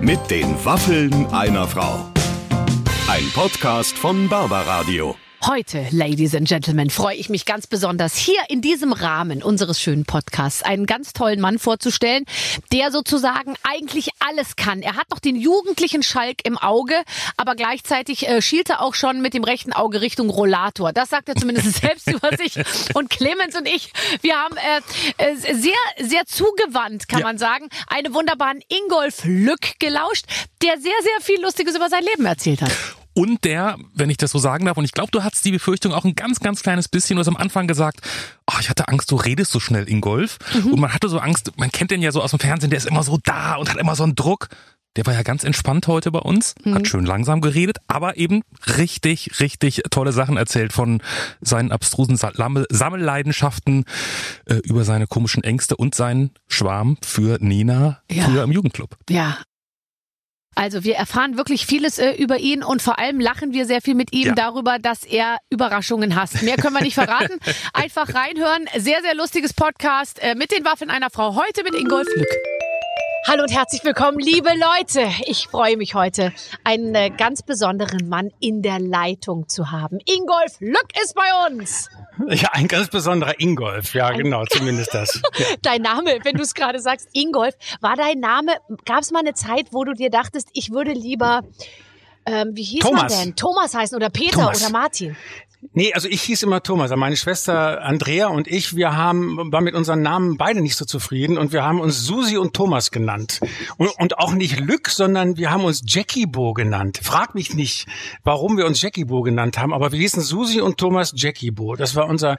Mit den Waffeln einer Frau. Ein Podcast von Barbaradio. Heute, Ladies and Gentlemen, freue ich mich ganz besonders, hier in diesem Rahmen unseres schönen Podcasts einen ganz tollen Mann vorzustellen, der sozusagen eigentlich alles kann. Er hat noch den jugendlichen Schalk im Auge, aber gleichzeitig schielt er auch schon mit dem rechten Auge Richtung Rollator. Das sagt er zumindest selbst über sich. Und Clemens und ich, wir haben sehr, sehr zugewandt, kann man sagen, einen wunderbaren Ingolf Lück gelauscht, der sehr, sehr viel Lustiges über sein Leben erzählt hat. Und der, wenn ich das so sagen darf, und ich glaube, du hattest die Befürchtung auch ein ganz, ganz kleines bisschen, du hast am Anfang gesagt, ich hatte Angst, du redest so schnell, Ingolf. Und man hatte so Angst, man kennt den ja so aus dem Fernsehen, der ist immer so da und hat immer so einen Druck. Der war ja ganz entspannt heute bei uns, hat schön langsam geredet, aber eben richtig, richtig tolle Sachen erzählt von seinen abstrusen Sammelleidenschaften, über seine komischen Ängste und seinen Schwarm für Nina früher im Jugendclub. Ja. Also wir erfahren wirklich vieles über ihn und vor allem lachen wir sehr viel mit ihm darüber, dass er Überraschungen hasst. Mehr können wir nicht verraten. Einfach reinhören. Sehr, sehr lustiges Podcast mit den Waffeln einer Frau. Heute mit Ingolf Lück. Hallo und herzlich willkommen, liebe Leute. Ich freue mich heute, einen ganz besonderen Mann in der Leitung zu haben. Ingolf Lück ist bei uns. Ja, ein ganz besonderer Ingolf. Ja, genau, zumindest das. Ja. Dein Name, wenn du es gerade sagst, Ingolf, war dein Name, gab es mal eine Zeit, wo du dir dachtest, ich würde lieber, wie hieß Thomas. man denn? Thomas heißen oder Peter Thomas. oder Martin? Nee, also ich hieß immer Thomas. Meine Schwester Andrea und ich, waren mit unseren Namen beide nicht so zufrieden und wir haben uns Susi und Thomas genannt. Und auch nicht Lück, sondern wir haben uns Jackie Bo genannt. Frag mich nicht, warum wir uns Jackie Bo genannt haben, aber wir hießen Susi und Thomas Jackie Bo. Das war unser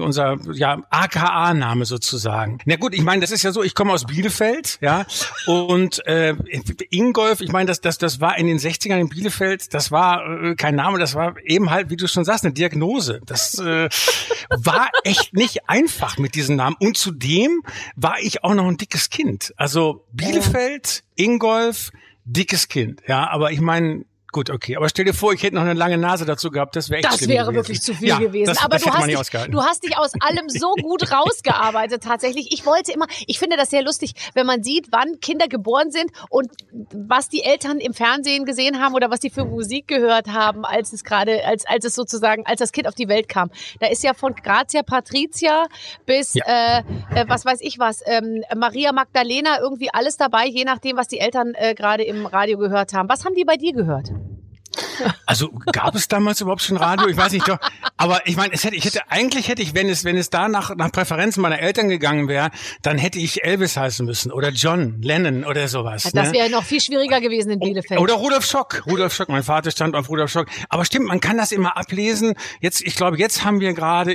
AKA-Name sozusagen. Na gut, ich meine, das ist ja so, ich komme aus Bielefeld, ja, und Ingolf, ich meine, das war in den 60ern in Bielefeld, das war kein Name, das war eben halt, wie du schon sagst, eine Diagnose. Das war echt nicht einfach mit diesem Namen. Und zudem war ich auch noch ein dickes Kind. Also Bielefeld, Ingolf, dickes Kind. Ja, aber ich meine, gut, okay. Aber stell dir vor, ich hätte noch eine lange Nase dazu gehabt. Das wäre echt schlimm gewesen. Wirklich zu viel gewesen. Aber du hast dich aus allem so gut rausgearbeitet tatsächlich. Ich finde das sehr lustig, wenn man sieht, wann Kinder geboren sind und was die Eltern im Fernsehen gesehen haben oder was die für Musik gehört haben, als das Kind auf die Welt kam. Da ist ja von Grazia Patricia bis, was weiß ich was, Maria Magdalena, irgendwie alles dabei, je nachdem, was die Eltern gerade im Radio gehört haben. Was haben die bei dir gehört? Also gab es damals überhaupt schon Radio? Ich weiß nicht, doch. Aber ich meine, wenn es da nach Präferenzen meiner Eltern gegangen wäre, dann hätte ich Elvis heißen müssen oder John Lennon oder sowas. Das wäre noch viel schwieriger gewesen in Bielefeld. Oder Rudolf Schock. Mein Vater stand auf Rudolf Schock. Aber stimmt, man kann das immer ablesen. Jetzt haben wir gerade,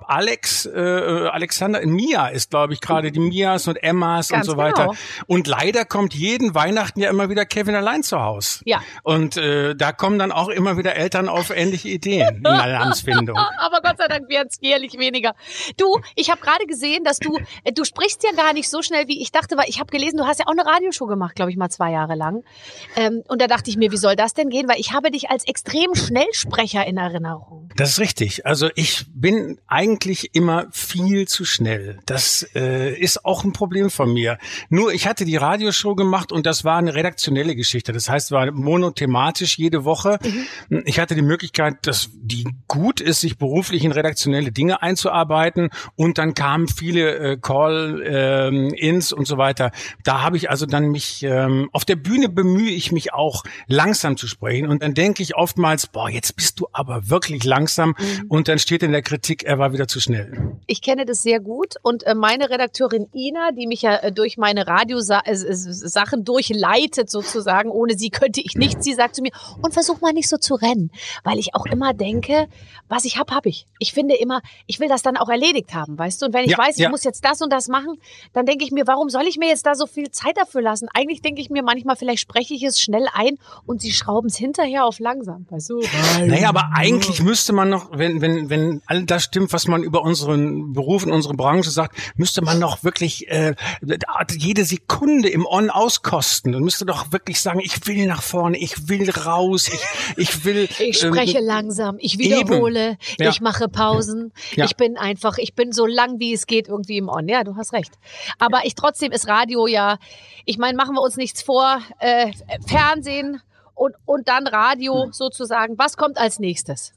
Alexander, Mia ist, glaube ich, gerade die Mias und Emmas und so weiter. Genau. Und leider kommt jeden Weihnachten ja immer wieder Kevin allein zu Haus. Ja. Und da kommen dann auch immer wieder Eltern auf ähnliche Ideen in der Namensfindung. Aber Gott sei Dank werden es jährlich weniger. Du, ich habe gerade gesehen, dass du sprichst ja gar nicht so schnell, wie ich dachte, weil ich habe gelesen, du hast ja auch eine Radioshow gemacht, glaube ich mal 2 Jahre lang. Und da dachte ich mir, wie soll das denn gehen? Weil ich habe dich als extrem Schnellsprecher in Erinnerung. Das ist richtig. Also ich bin eigentlich immer viel zu schnell. Das ist auch ein Problem von mir. Nur ich hatte die Radioshow gemacht und das war eine redaktionelle Geschichte. Das heißt, es war monothematisch jede Woche. Ich hatte die Möglichkeit, die gut ist, sich beruflich in redaktionelle Dinge einzuarbeiten und dann kamen viele Call-ins und so weiter. Da habe ich also dann mich, auf der Bühne bemühe ich mich auch, langsam zu sprechen und dann denke ich oftmals, jetzt bist du aber wirklich langsam und dann steht in der Kritik, er war wieder zu schnell. Ich kenne das sehr gut und meine Redakteurin Ina, die mich ja durch meine Radiosachen durchleitet sozusagen, ohne sie könnte ich nichts, sie sagt zu mir, und versuch mal nicht so zu rennen, weil ich auch immer denke, was ich habe ich. Ich finde immer, ich will das dann auch erledigt haben, weißt du? Und wenn ich weiß, ich muss jetzt das und das machen, dann denke ich mir, warum soll ich mir jetzt da so viel Zeit dafür lassen? Eigentlich denke ich mir manchmal, vielleicht spreche ich es schnell ein und sie schrauben es hinterher auf langsam, weißt du? Naja, aber eigentlich müsste man noch, wenn all das stimmt, was man über unseren Beruf und unsere Branche sagt, müsste man noch wirklich jede Sekunde im On auskosten und müsste doch wirklich sagen, ich will nach vorne, ich will raus, Ich spreche langsam, ich wiederhole, ich mache Pausen. Ja. Ich bin so lang wie es geht irgendwie im On. Ja, du hast recht. Aber trotzdem ist Radio ja, ich meine, machen wir uns nichts vor, Fernsehen und dann Radio sozusagen. Was kommt als nächstes?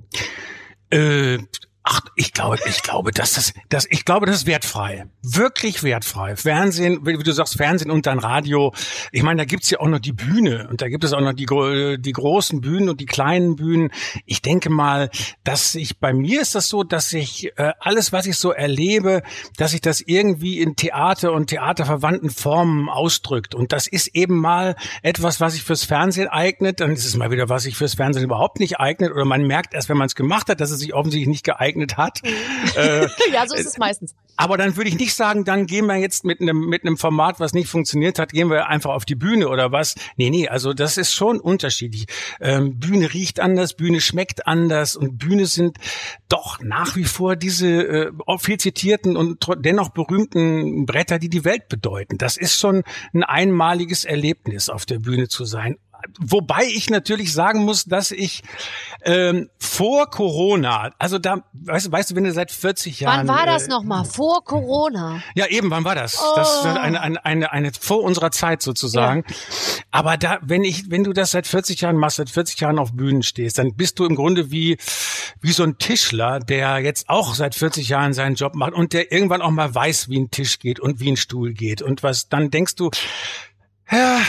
Ich glaube, das ist wertfrei. Wirklich wertfrei. Fernsehen, wie du sagst, Fernsehen und dann Radio. Ich meine, da gibt's ja auch noch die Bühne und da gibt es auch noch die großen Bühnen und die kleinen Bühnen. Ich denke mal, bei mir ist das so, dass ich alles, was ich so erlebe, dass sich das irgendwie in Theater und theaterverwandten Formen ausdrückt. Und das ist eben mal etwas, was sich fürs Fernsehen eignet. Dann ist es mal wieder, was sich fürs Fernsehen überhaupt nicht eignet. Oder man merkt erst, wenn man es gemacht hat, dass es sich offensichtlich nicht geeignet hat. Ja, so ist es meistens. Aber dann würde ich nicht sagen, dann gehen wir jetzt mit einem Format, was nicht funktioniert hat, gehen wir einfach auf die Bühne oder was. Nee, also das ist schon unterschiedlich. Bühne riecht anders, Bühne schmeckt anders und Bühne sind doch nach wie vor diese viel zitierten und dennoch berühmten Bretter, die die Welt bedeuten. Das ist schon ein einmaliges Erlebnis, auf der Bühne zu sein. Wobei ich natürlich sagen muss, dass ich vor Corona, also da, weißt du, wenn du seit 40 Jahren... Wann war das nochmal? Vor Corona? Ja, eben, wann war das? Oh. Das ist eine vor unserer Zeit sozusagen. Ja. Aber wenn du das seit 40 Jahren machst, seit 40 Jahren auf Bühnen stehst, dann bist du im Grunde wie so ein Tischler, der jetzt auch seit 40 Jahren seinen Job macht und der irgendwann auch mal weiß, wie ein Tisch geht und wie ein Stuhl geht. Und dann denkst du, ja,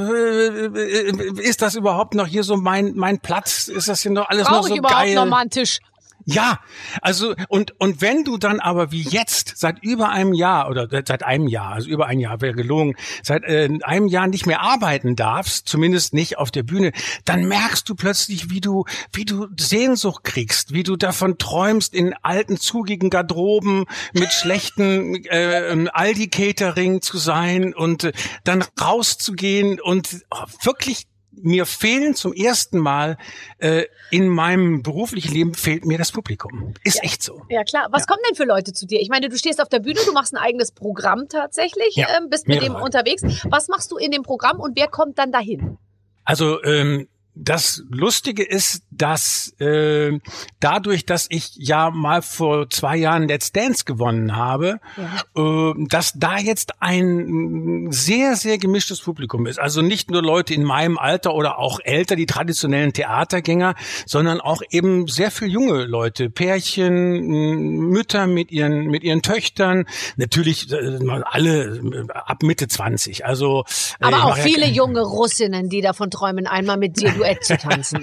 ist das überhaupt noch hier so mein Platz? Ist das hier noch alles noch so geil? Brauche ich überhaupt noch mal einen Tisch? Ja, also und wenn du dann aber wie jetzt seit über einem Jahr oder seit einem Jahr, also über ein Jahr wäre gelogen, seit einem Jahr nicht mehr arbeiten darfst, zumindest nicht auf der Bühne, dann merkst du plötzlich, wie du Sehnsucht kriegst, wie du davon träumst, in alten zugigen Garderoben mit schlechten Aldi-Catering zu sein und dann rauszugehen und wirklich mir fehlen zum ersten Mal in meinem beruflichen Leben fehlt mir das Publikum. Ist echt so. Ja, klar. Was kommen denn für Leute zu dir? Ich meine, du stehst auf der Bühne, du machst ein eigenes Programm tatsächlich, bist mit dem unterwegs. Was machst du in dem Programm und wer kommt dann dahin? Also das Lustige ist, dass dadurch, dass ich ja mal vor 2 Jahren Let's Dance gewonnen habe, dass da jetzt ein sehr, sehr gemischtes Publikum ist. Also nicht nur Leute in meinem Alter oder auch älter, die traditionellen Theatergänger, sondern auch eben sehr viel junge Leute, Pärchen, Mütter mit ihren Töchtern, natürlich alle ab Mitte 20. Also aber auch viele junge Russinnen, die davon träumen, einmal mit dir Duett zu tanzen.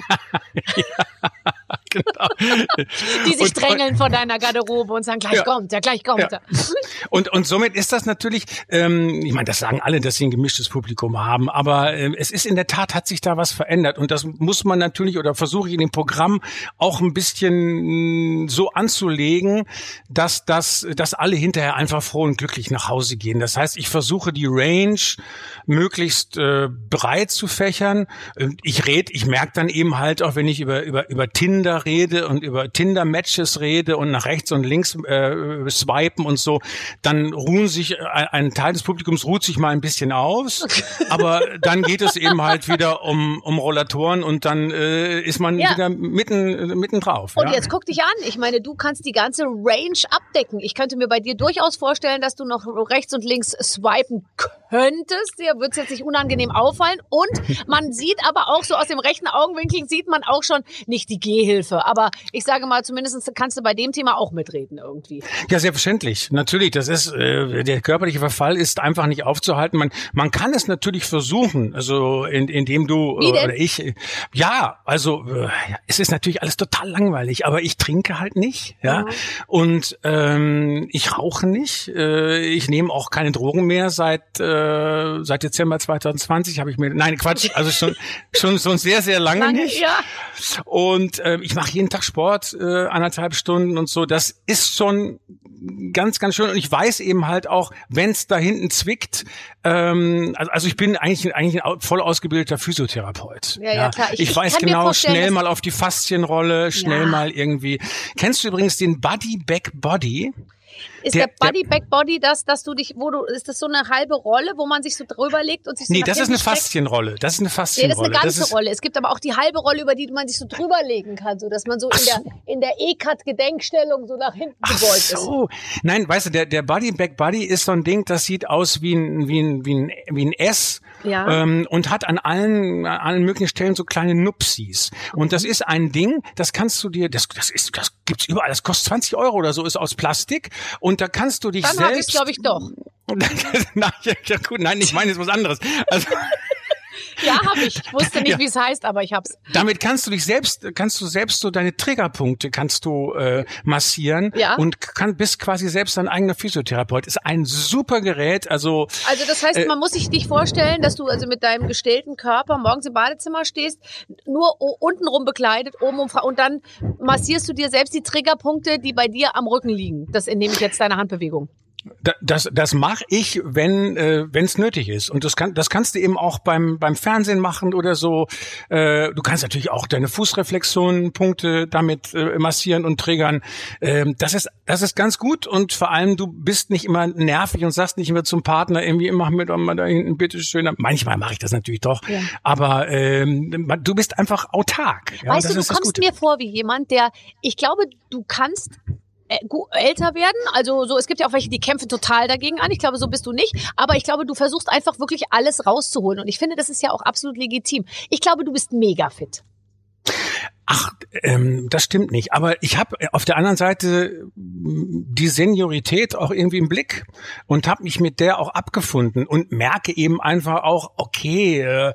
Ja, genau. Die sich drängeln vor deiner Garderobe und sagen, gleich kommt er. Ja. Und somit ist das natürlich, ich meine, das sagen alle, dass sie ein gemischtes Publikum haben, aber es ist in der Tat, hat sich da was verändert und das muss man natürlich oder versuche ich in dem Programm auch ein bisschen so anzulegen, dass alle hinterher einfach froh und glücklich nach Hause gehen. Das heißt, ich versuche die Range möglichst breit zu fächern. Ich merke dann eben halt auch, wenn ich über Tinder rede und über Tinder-Matches rede und nach rechts und links swipen und so, dann ein Teil des Publikums ruht sich mal ein bisschen aus, aber dann geht es eben halt wieder um Rollatoren und dann ist man wieder mitten drauf. Und jetzt guck dich an, ich meine, du kannst die ganze Range abdecken. Ich könnte mir bei dir durchaus vorstellen, dass du noch rechts und links swipen könntest. Dir wird es jetzt nicht unangenehm auffallen und man sieht aber auch so aus dem rechten Augenwinkel sieht man auch schon nicht die Gehhilfe, aber ich sage mal, zumindest kannst du bei dem Thema auch mitreden irgendwie. Ja, selbstverständlich. Natürlich, das ist der körperliche Verfall ist einfach nicht aufzuhalten. Man kann es natürlich versuchen, also indem du oder ich, ja, also es ist natürlich alles total langweilig, aber ich trinke halt nicht, ja, und ich rauche nicht, ich nehme auch keine Drogen mehr seit Dezember 2020 habe ich mir, nein, Quatsch, also schon sehr, sehr lange nicht. Ja. Und ich mache jeden Tag Sport, 1,5 Stunden und so. Das ist schon ganz, ganz schön. Und ich weiß eben halt auch, wenn es da hinten zwickt, also ich bin eigentlich ein voll ausgebildeter Physiotherapeut. Ja, klar. Ich weiß genau, schnell mal auf die Faszienrolle, schnell mal irgendwie. Kennst du übrigens den Buddy Back Body? Ist der Body-Back-Body dass du dich, ist das so eine halbe Rolle, wo man sich so drüber legt und sich so Nee, das ist eine Faszienrolle. Das ist eine Faszienrolle. Nee, das ist eine ganze Rolle. Es gibt aber auch die halbe Rolle, über die man sich so drüber legen kann, so dass man so in der E-Cut-Gedenkstellung so nach hinten gebeugt ist. Nein, weißt du, der Body-Back-Body ist so ein Ding, das sieht aus wie ein S. Ja. Und hat an allen möglichen Stellen so kleine Nupsis. Und das ist ein Ding, das kannst du dir, das gibt's überall, das kostet 20 € oder so, ist aus Plastik. Und da kannst du dich dann selbst. Dann habe ich glaube ich doch. Ja, gut, nein, ich meine jetzt was anderes. Also ja, habe ich. Ich wusste nicht, wie es heißt, aber ich hab's. Damit kannst du selbst so deine Triggerpunkte massieren und bist quasi selbst dein eigener Physiotherapeut. Ist ein super Gerät. Also das heißt, man muss sich dich vorstellen, dass du also mit deinem gestellten Körper morgens im Badezimmer stehst, nur untenrum bekleidet, oben und dann massierst du dir selbst die Triggerpunkte, die bei dir am Rücken liegen. Das entnehme ich jetzt deiner Handbewegung. Das mache ich, wenn es nötig ist. Und das kannst du eben auch beim Fernsehen machen oder so. Du kannst natürlich auch deine Fußreflexionspunkte damit massieren und triggern. Das ist ganz gut und vor allem du bist nicht immer nervig und sagst nicht immer zum Partner irgendwie, mach mir doch mal da hinten bitteschön. Manchmal mache ich das natürlich doch, aber du bist einfach autark. Ja, weißt du kommst mir vor wie jemand, ich glaube, du kannst älter werden, also so, es gibt ja auch welche, die kämpfen total dagegen an, ich glaube, so bist du nicht, aber ich glaube, du versuchst einfach wirklich alles rauszuholen und ich finde, das ist ja auch absolut legitim. Ich glaube, du bist mega fit. Ach, das stimmt nicht. Aber ich habe auf der anderen Seite die Seniorität auch irgendwie im Blick und habe mich mit der auch abgefunden und merke eben einfach auch, okay,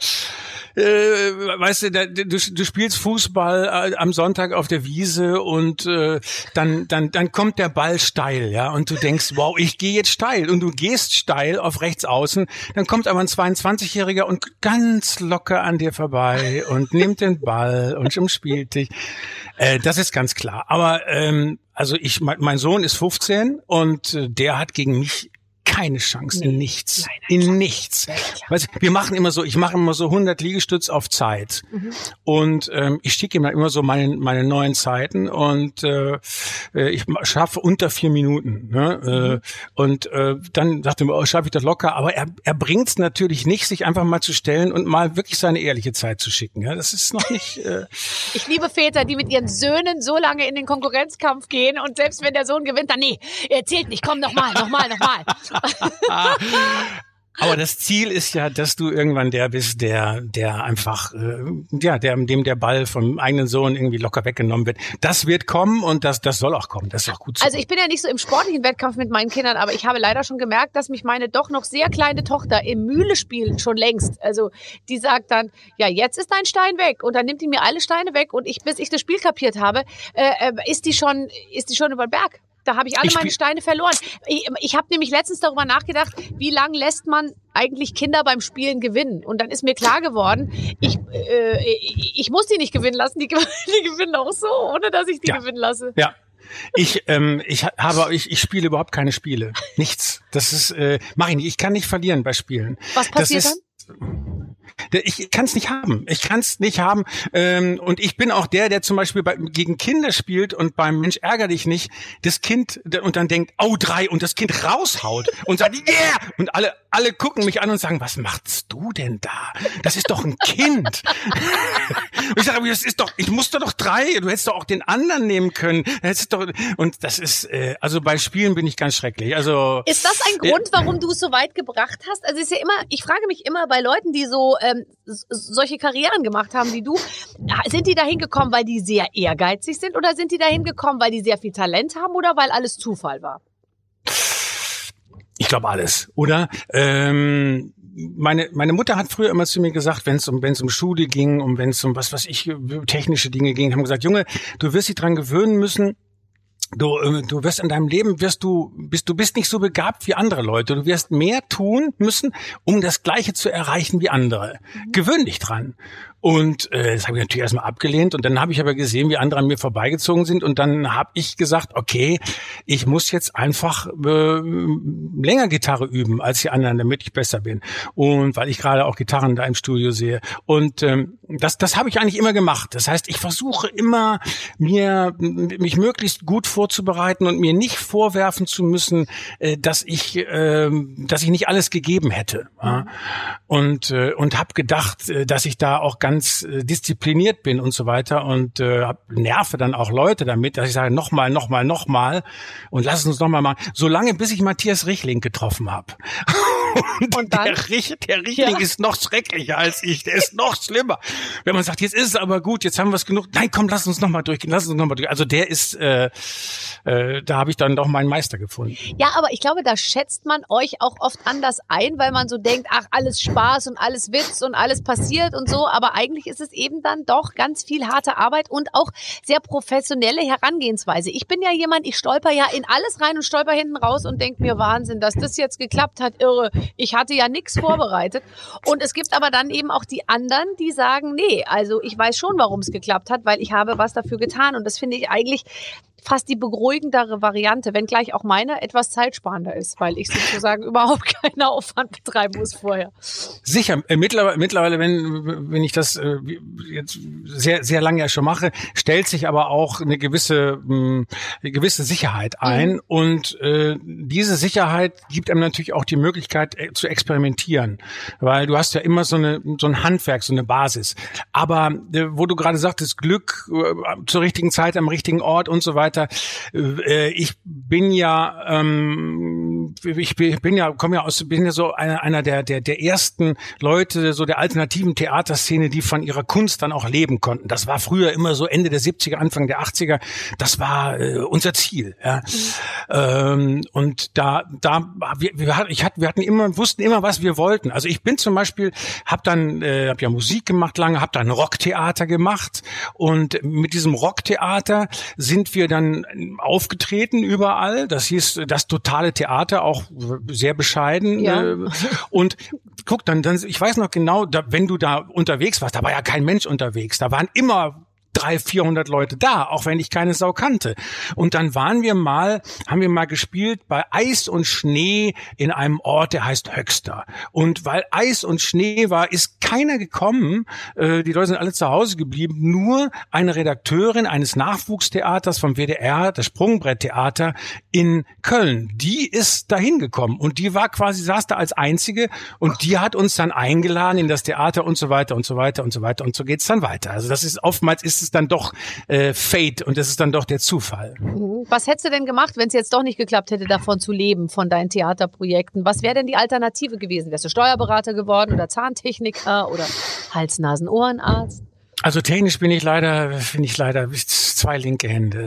weißt du, du spielst Fußball am Sonntag auf der Wiese und dann kommt der Ball steil, ja, und du denkst, wow, ich gehe jetzt steil und du gehst steil auf rechts außen, dann kommt aber ein 22-Jähriger und ganz locker an dir vorbei und nimmt den Ball und umspielt dich. Das ist ganz klar. Aber also mein Sohn ist 15 und der hat gegen mich keine Chance, in nichts. In nichts. Weißt du, ich mache immer so 100 Liegestütz auf Zeit. Und ich schicke ihm immer so meine neuen Zeiten und ich schaffe unter 4 Minuten. Ne? Und dann sagte er, schaffe ich das locker. Aber er bringt's natürlich nicht, sich einfach mal zu stellen und mal wirklich seine ehrliche Zeit zu schicken. Ja? Das ist noch nicht... Ich liebe Väter, die mit ihren Söhnen so lange in den Konkurrenzkampf gehen und selbst wenn der Sohn gewinnt, dann er zählt nicht, komm, nochmal. Aber das Ziel ist ja, dass du irgendwann der bist, der einfach, dem der Ball vom eigenen Sohn irgendwie locker weggenommen wird. Das wird kommen und das soll auch kommen. Das ist auch gut so. Also ich bin ja nicht so im sportlichen Wettkampf mit meinen Kindern, aber ich habe leider schon gemerkt, dass mich meine doch noch sehr kleine Tochter im Mühle-Spielen schon längst, also die sagt dann, ja, jetzt ist dein Stein weg und dann nimmt die mir alle Steine weg und bis ich das Spiel kapiert habe, ist die schon über den Berg. Da habe ich alle meine Steine verloren. Ich habe nämlich letztens darüber nachgedacht, wie lange lässt man eigentlich Kinder beim Spielen gewinnen? Und dann ist mir klar geworden, ich muss die nicht gewinnen lassen, die gewinnen auch so, ohne dass ich die gewinnen lasse. Ja. Ich spiele überhaupt keine Spiele. Nichts. Das ist, mache ich nicht. Ich kann nicht verlieren bei Spielen. Was passiert dann? Ich kann es nicht haben. Und ich bin auch der zum Beispiel gegen Kinder spielt und beim Mensch ärger dich nicht, das Kind und dann denkt, 3 und das Kind raushaut und sagt, yeah! Und alle gucken mich an und sagen, was machst du denn da? Das ist doch ein Kind. Und ich sage, ich musste doch 3, du hättest doch auch den anderen nehmen können. Und das ist, also bei Spielen bin ich ganz schrecklich. Also ist das ein Grund, warum du es so weit gebracht hast? Also ist ja immer, ich frage mich immer bei Leuten, die so solche Karrieren gemacht haben wie du, sind die dahin gekommen, weil die sehr ehrgeizig sind oder sind die dahin gekommen, weil die sehr viel Talent haben oder weil alles Zufall war? Ich glaube alles, oder? Meine Mutter hat früher immer zu mir gesagt, wenn es um Schule ging, wenn es um technische Dinge ging, haben gesagt, Junge, du wirst dich dran gewöhnen müssen. Du wirst in deinem Leben du bist nicht so begabt wie andere Leute. Du wirst mehr tun müssen, um das Gleiche zu erreichen wie andere. Gewöhn dich dran. Und das habe ich natürlich erstmal abgelehnt und dann habe ich aber gesehen, wie andere an mir vorbeigezogen sind und dann habe ich gesagt, okay, ich muss jetzt einfach länger Gitarre üben als die anderen, damit ich besser bin. Und weil ich gerade auch Gitarren da im Studio sehe. Und das habe ich eigentlich immer gemacht. Das heißt, ich versuche immer, mich möglichst gut vorzubereiten und mir nicht vorwerfen zu müssen, dass ich nicht alles gegeben hätte. Ja? Und habe gedacht, dass ich da auch ganz diszipliniert bin und so weiter und nerve dann auch Leute damit, dass ich sage, nochmal und lass uns nochmal machen. Solange bis ich Matthias Richling getroffen habe. Und der Richling ist noch schrecklicher als ich. Der ist noch schlimmer. Wenn man sagt, jetzt ist es aber gut, jetzt haben wir es genug. Nein, komm, lass uns nochmal durchgehen. Also der ist, da habe ich dann doch meinen Meister gefunden. Ja, aber ich glaube, da schätzt man euch auch oft anders ein, weil man so denkt, ach, alles Spaß und alles Witz und alles passiert und so. Aber eigentlich ist es eben dann doch ganz viel harte Arbeit und auch sehr professionelle Herangehensweise. Ich bin ja jemand, ich stolper ja in alles rein und stolper hinten raus und denke mir, Wahnsinn, dass das jetzt geklappt hat, irre. Ich hatte ja nichts vorbereitet. Und es gibt aber dann eben auch die anderen, die sagen, nee, also ich weiß schon, warum es geklappt hat, weil ich habe was dafür getan. Und das finde ich eigentlich fast die beruhigendere Variante, wenngleich auch meine etwas zeitsparender ist, weil ich sozusagen überhaupt keinen Aufwand betreiben muss vorher. Sicher, mittlerweile, wenn ich das jetzt sehr, sehr lange ja schon mache, stellt sich aber auch eine gewisse Sicherheit ein und diese Sicherheit gibt einem natürlich auch die Möglichkeit zu experimentieren, weil du hast ja immer so ein Handwerk, so eine Basis. Aber wo du gerade sagtest, Glück zur richtigen Zeit am richtigen Ort und so weiter. Ich bin ja so einer der ersten Leute so der alternativen Theaterszene, die von ihrer Kunst dann auch leben konnten. Das war früher immer so Ende der 70er, Anfang der 80er. Das war unser Ziel. Ja. Und wir wussten immer, was wir wollten. Also ich bin zum Beispiel, habe ja Musik gemacht lange, habe dann Rocktheater gemacht und mit diesem Rocktheater sind wir dann aufgetreten überall. Das hieß das totale Theater, auch sehr bescheiden. Ja. Und guck, dann ich weiß noch genau, wenn du da unterwegs warst, da war ja kein Mensch unterwegs. Da waren immer 300-400 Leute da, auch wenn ich keine Sau kannte. Und dann haben wir mal gespielt bei Eis und Schnee in einem Ort, der heißt Höxter. Und weil Eis und Schnee war, ist keiner gekommen. Die Leute sind alle zu Hause geblieben. Nur eine Redakteurin eines Nachwuchstheaters vom WDR, das Sprungbretttheater in Köln. Die ist dahin gekommen und die saß da als einzige und die hat uns dann eingeladen in das Theater und so weiter und so weiter und so weiter und so geht's dann weiter. Also das ist oftmals ist es dann doch Fate und das ist dann doch der Zufall. Was hättest du denn gemacht, wenn es jetzt doch nicht geklappt hätte, davon zu leben, von deinen Theaterprojekten? Was wäre denn die Alternative gewesen? Wärst du Steuerberater geworden oder Zahntechniker oder Hals-Nasen-Ohrenarzt? Also technisch bin ich leider zwei linke Hände.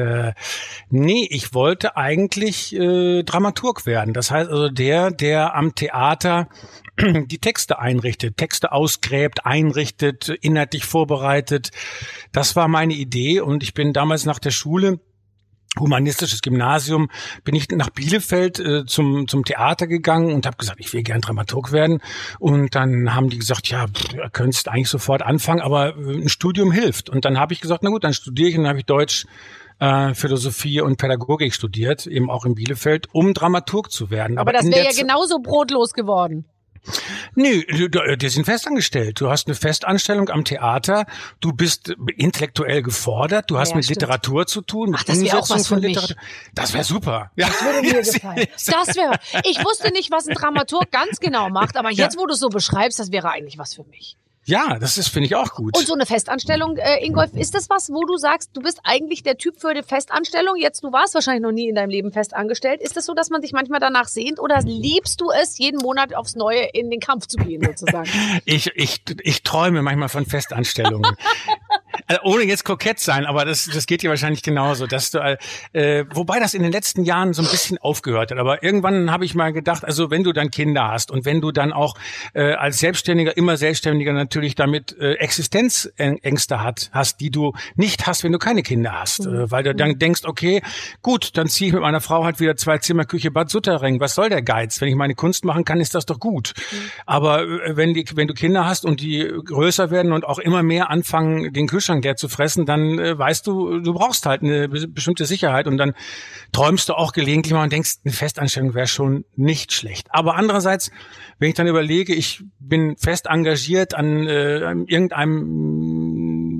Ich wollte eigentlich Dramaturg werden. Das heißt also der am Theater die Texte einrichtet, Texte ausgräbt, einrichtet, inhaltlich vorbereitet. Das war meine Idee und ich bin damals nach der Schule, humanistisches Gymnasium, bin ich nach Bielefeld zum Theater gegangen und habe gesagt, ich will gern Dramaturg werden. Und dann haben die gesagt, ja, du könntest eigentlich sofort anfangen, aber ein Studium hilft. Und dann habe ich gesagt, na gut, dann studiere ich und dann habe ich Deutsch, Philosophie und Pädagogik studiert, eben auch in Bielefeld, um Dramaturg zu werden. Aber das wäre ja genauso brotlos geworden. Nee, die sind festangestellt. Du hast eine Festanstellung am Theater. Du bist intellektuell gefordert. Du hast mit Literatur zu tun. Mit das wäre auch was für mich. Das wäre super. Ja. Das würde mir gefallen. Ich wusste nicht, was ein Dramaturg ganz genau macht, aber jetzt, wo du es so beschreibst, das wäre eigentlich was für mich. Ja, finde ich auch gut. Und so eine Festanstellung, Ingolf, ist das was, wo du sagst, du bist eigentlich der Typ für eine Festanstellung? Jetzt, du warst wahrscheinlich noch nie in deinem Leben festangestellt. Ist das so, dass man sich manchmal danach sehnt oder liebst du es, jeden Monat aufs Neue in den Kampf zu gehen, sozusagen? Ich träume manchmal von Festanstellungen. Ohne jetzt kokett sein, aber das geht dir wahrscheinlich genauso, dass du, wobei das in den letzten Jahren so ein bisschen aufgehört hat. Aber irgendwann habe ich mal gedacht, also wenn du dann Kinder hast und wenn du dann auch als Selbstständiger, immer Selbstständiger natürlich damit Existenzängste hast, die du nicht hast, wenn du keine Kinder hast. Weil du dann denkst, okay, gut, dann ziehe ich mit meiner Frau halt wieder 2 Zimmer, Küche, Bad, Sutterring. Was soll der Geiz? Wenn ich meine Kunst machen kann, ist das doch gut. Aber wenn du Kinder hast und die größer werden und auch immer mehr anfangen, den Kühlschrank leer zu fressen, dann weißt du brauchst halt eine bestimmte Sicherheit und dann träumst du auch gelegentlich mal und denkst, eine Festanstellung wäre schon nicht schlecht. Aber andererseits, wenn ich dann überlege, ich bin fest engagiert an irgendeinem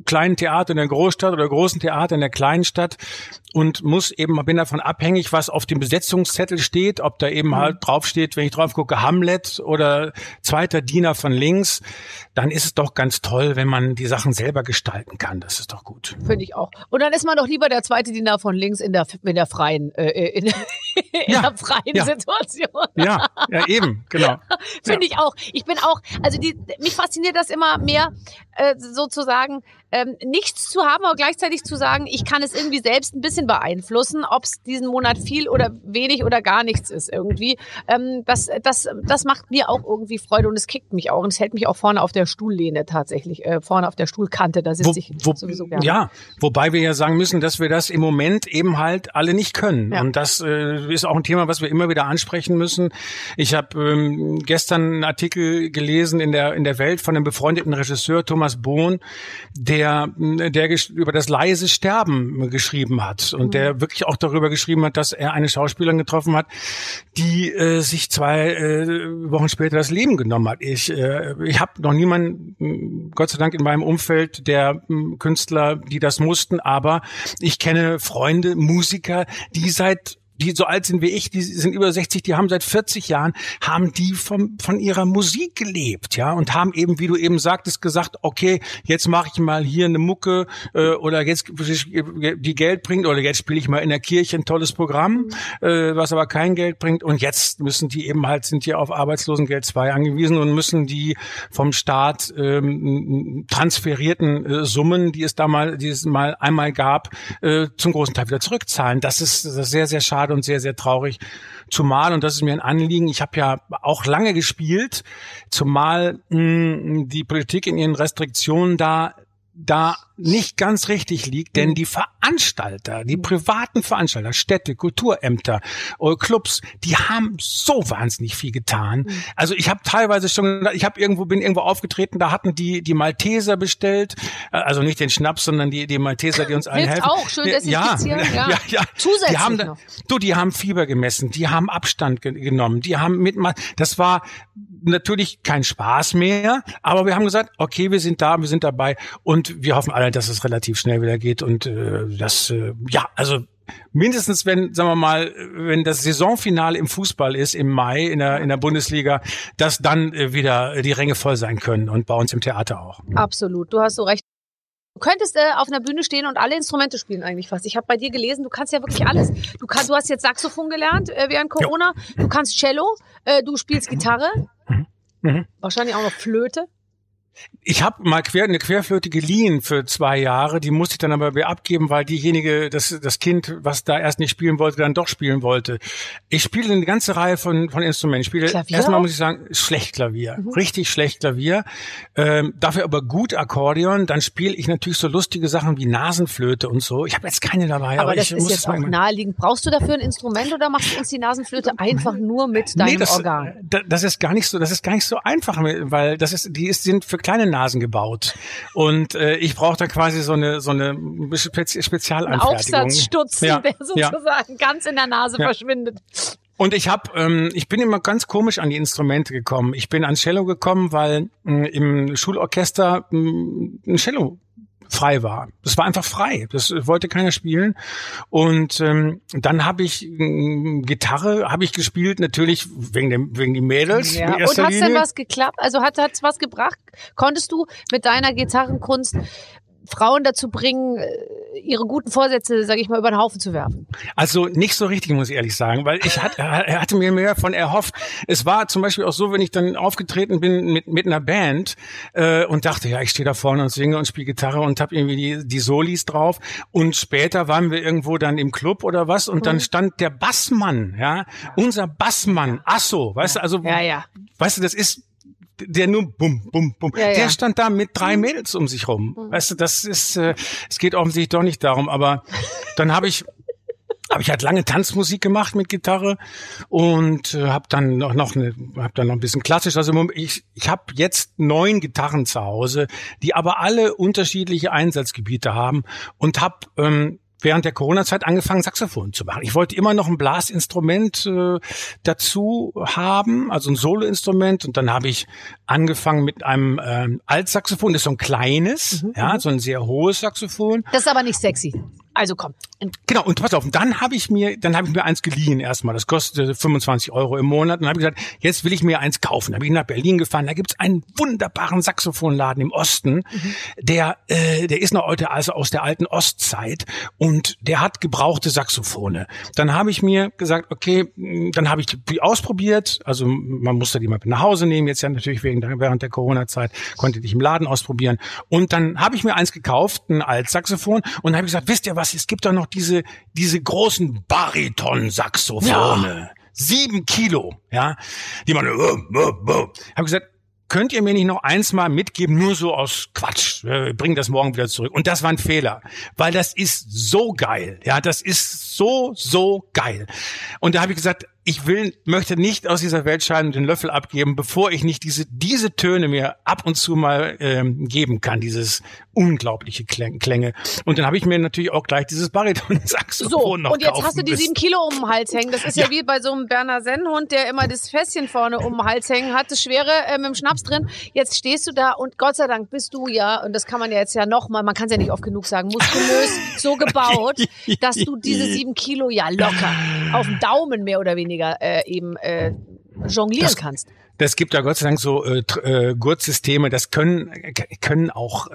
kleinen Theater in der Großstadt oder großen Theater in der kleinen Stadt und bin davon abhängig, was auf dem Besetzungszettel steht, ob da eben halt draufsteht, wenn ich drauf gucke, Hamlet oder zweiter Diener von links, dann ist es doch ganz toll, wenn man die Sachen selber gestalten kann. Das ist doch gut. Finde ich auch. Und dann ist man doch lieber der zweite Diener von links in der freien, der freien Situation. Ja, eben, genau. Finde ich auch. Ich bin auch, also mich fasziniert das immer mehr, sozusagen, nichts zu haben, aber gleichzeitig zu sagen, ich kann es irgendwie selbst ein bisschen beeinflussen, ob es diesen Monat viel oder wenig oder gar nichts ist irgendwie. Das macht mir auch irgendwie Freude und es kickt mich auch und es hält mich auch vorne auf der Stuhllehne tatsächlich, vorne auf der Stuhlkante, da sitze ich sowieso gerne. Ja, wobei wir ja sagen müssen, dass wir das im Moment eben halt alle nicht können. Ja. Und das ist auch ein Thema, was wir immer wieder ansprechen müssen. Ich habe gestern einen Artikel gelesen in der Welt von einem befreundeten Regisseur, Thomas Bohn, der über das leise Sterben geschrieben hat und der wirklich auch darüber geschrieben hat, dass er eine Schauspielerin getroffen hat, die sich 2 Wochen später das Leben genommen hat. Ich habe noch niemanden, Gott sei Dank in meinem Umfeld, der Künstler, die das mussten, aber ich kenne Freunde, Musiker, die so alt sind wie ich, die sind über 60, die haben seit 40 Jahren, haben die von ihrer Musik gelebt, ja, und haben eben, wie du eben sagtest, gesagt, okay, jetzt mache ich mal hier eine Mucke oder jetzt die Geld bringt oder jetzt spiele ich mal in der Kirche ein tolles Programm, was aber kein Geld bringt und jetzt sind die auf Arbeitslosengeld 2 angewiesen und müssen die vom Staat transferierten Summen, die es mal einmal gab, zum großen Teil wieder zurückzahlen. Das ist sehr, sehr schade und sehr, sehr traurig. Zumal, und das ist mir ein Anliegen, ich habe ja auch lange gespielt, zumal die Politik in ihren Restriktionen da nicht ganz richtig liegt, denn die Veranstalter, die privaten Veranstalter, Städte, Kulturämter, Clubs, die haben so wahnsinnig viel getan. Also ich habe teilweise schon, bin irgendwo aufgetreten, da hatten die Malteser bestellt, also nicht den Schnaps, sondern die Malteser, die uns allen helfen. Hilft auch, schön desinfizieren. Ja. Zusätzlich die haben Fieber gemessen, die haben Abstand genommen, die haben das war natürlich kein Spaß mehr, aber wir haben gesagt, okay, wir sind dabei und wir hoffen alle, dass es relativ schnell wieder geht und also mindestens wenn das Saisonfinale im Fußball ist im Mai in der Bundesliga, dass dann wieder die Ränge voll sein können und bei uns im Theater auch. Absolut, du hast so recht. Du könntest auf einer Bühne stehen und alle Instrumente spielen eigentlich fast. Ich habe bei dir gelesen, du kannst ja wirklich alles. Du hast jetzt Saxophon gelernt während Corona, du kannst Cello, du spielst Gitarre, wahrscheinlich auch noch Flöte. Ich habe mal eine Querflöte geliehen für 2 Jahre, die musste ich dann aber wieder abgeben, weil das Kind, was da erst nicht spielen wollte, dann doch spielen wollte. Ich spiele eine ganze Reihe von Instrumenten. Ich spiele erstmal, muss ich sagen, schlecht Klavier, richtig schlecht Klavier, dafür aber gut Akkordeon. Dann spiele ich natürlich so lustige Sachen wie Nasenflöte und so. Ich habe jetzt keine dabei. Aber das ist jetzt auch naheliegend. Brauchst du dafür ein Instrument oder machst du uns die Nasenflöte einfach nur mit deinem Organ? Das ist gar nicht so einfach, weil die sind für kleine Nasen gebaut und ich brauche da quasi so eine Spezialanfertigung. Ein Aufsatzstutzen, der sozusagen ganz in der Nase verschwindet. Und ich bin immer ganz komisch an die Instrumente gekommen. Ich bin ans Cello gekommen, weil im Schulorchester ein Cello frei war. Das war einfach frei. Das wollte keiner spielen. Und dann habe ich Gitarre gespielt, natürlich wegen die Mädels. Ja. Und hat's denn was geklappt? Also hat's was gebracht? Konntest du mit deiner Gitarrenkunst Frauen dazu bringen, ihre guten Vorsätze, sage ich mal, über den Haufen zu werfen? Also nicht so richtig, muss ich ehrlich sagen, weil er hatte mir mehr von erhofft. Es war zum Beispiel auch so, wenn ich dann aufgetreten bin mit einer Band und dachte, ja, ich stehe da vorne und singe und spiele Gitarre und habe irgendwie die Solis drauf. Und später waren wir irgendwo dann im Club oder was und dann stand der Bassmann, unser Bassmann, Asso, weißt du, also, weißt du, das ist der nur bum, bum, bum. Der stand da mit 3 Mädels um sich rum. Weißt du, das ist, es geht offensichtlich doch nicht darum, aber dann habe ich halt lange Tanzmusik gemacht mit Gitarre und habe dann noch ein bisschen klassisch. Also ich habe jetzt 9 Gitarren zu Hause, die aber alle unterschiedliche Einsatzgebiete haben und habe während der Corona-Zeit angefangen, Saxophon zu machen. Ich wollte immer noch ein Blasinstrument dazu haben, also ein Soloinstrument. Und dann habe ich angefangen mit einem Altsaxophon. Das ist so ein kleines, so ein sehr hohes Saxophon. Das ist aber nicht sexy. Also komm. Genau, und pass auf, dann habe ich mir eins geliehen erstmal. Das kostete 25 € im Monat. Und dann habe ich gesagt, jetzt will ich mir eins kaufen. Da habe ich nach Berlin gefahren. Da gibt's einen wunderbaren Saxophonladen im Osten. Der ist noch heute also aus der alten Ostzeit und der hat gebrauchte Saxophone. Dann habe ich mir gesagt, okay, dann habe ich die ausprobiert. Also man musste die mal nach Hause nehmen. Jetzt ja natürlich während der Corona-Zeit konnte ich im Laden ausprobieren. Und dann habe ich mir eins gekauft, ein Altsaxophon. Und dann habe ich gesagt, wisst ihr was, es gibt doch noch diese großen Bariton-Saxophone. 7 Kilo, ja. Die man, habe gesagt, könnt ihr mir nicht noch eins mal mitgeben, nur so aus Quatsch, bring das morgen wieder zurück. Und das war ein Fehler, weil das ist so geil, ja, das ist so geil. Und da habe ich gesagt, ich möchte nicht aus dieser Welt scheiden und den Löffel abgeben, bevor ich nicht diese Töne mir ab und zu mal geben kann, dieses unglaubliche Klänge. Und dann habe ich mir natürlich auch gleich dieses Bariton-Saxophon noch und jetzt kaufen hast du die 7 Kilo um den Hals hängen. Das ist ja wie bei so einem Berner Sennhund, der immer das Fässchen vorne um den Hals hängen hat, das Schwere mit dem Schnaps drin. Jetzt stehst du da und Gott sei Dank bist du ja, und das kann man ja jetzt ja nochmal, man kann es ja nicht oft genug sagen, muskulös so gebaut, dass du diese 7 Kilo ja locker auf dem Daumen mehr oder weniger jonglieren kannst. Das gibt ja Gott sei Dank so Gurtsysteme, das können auch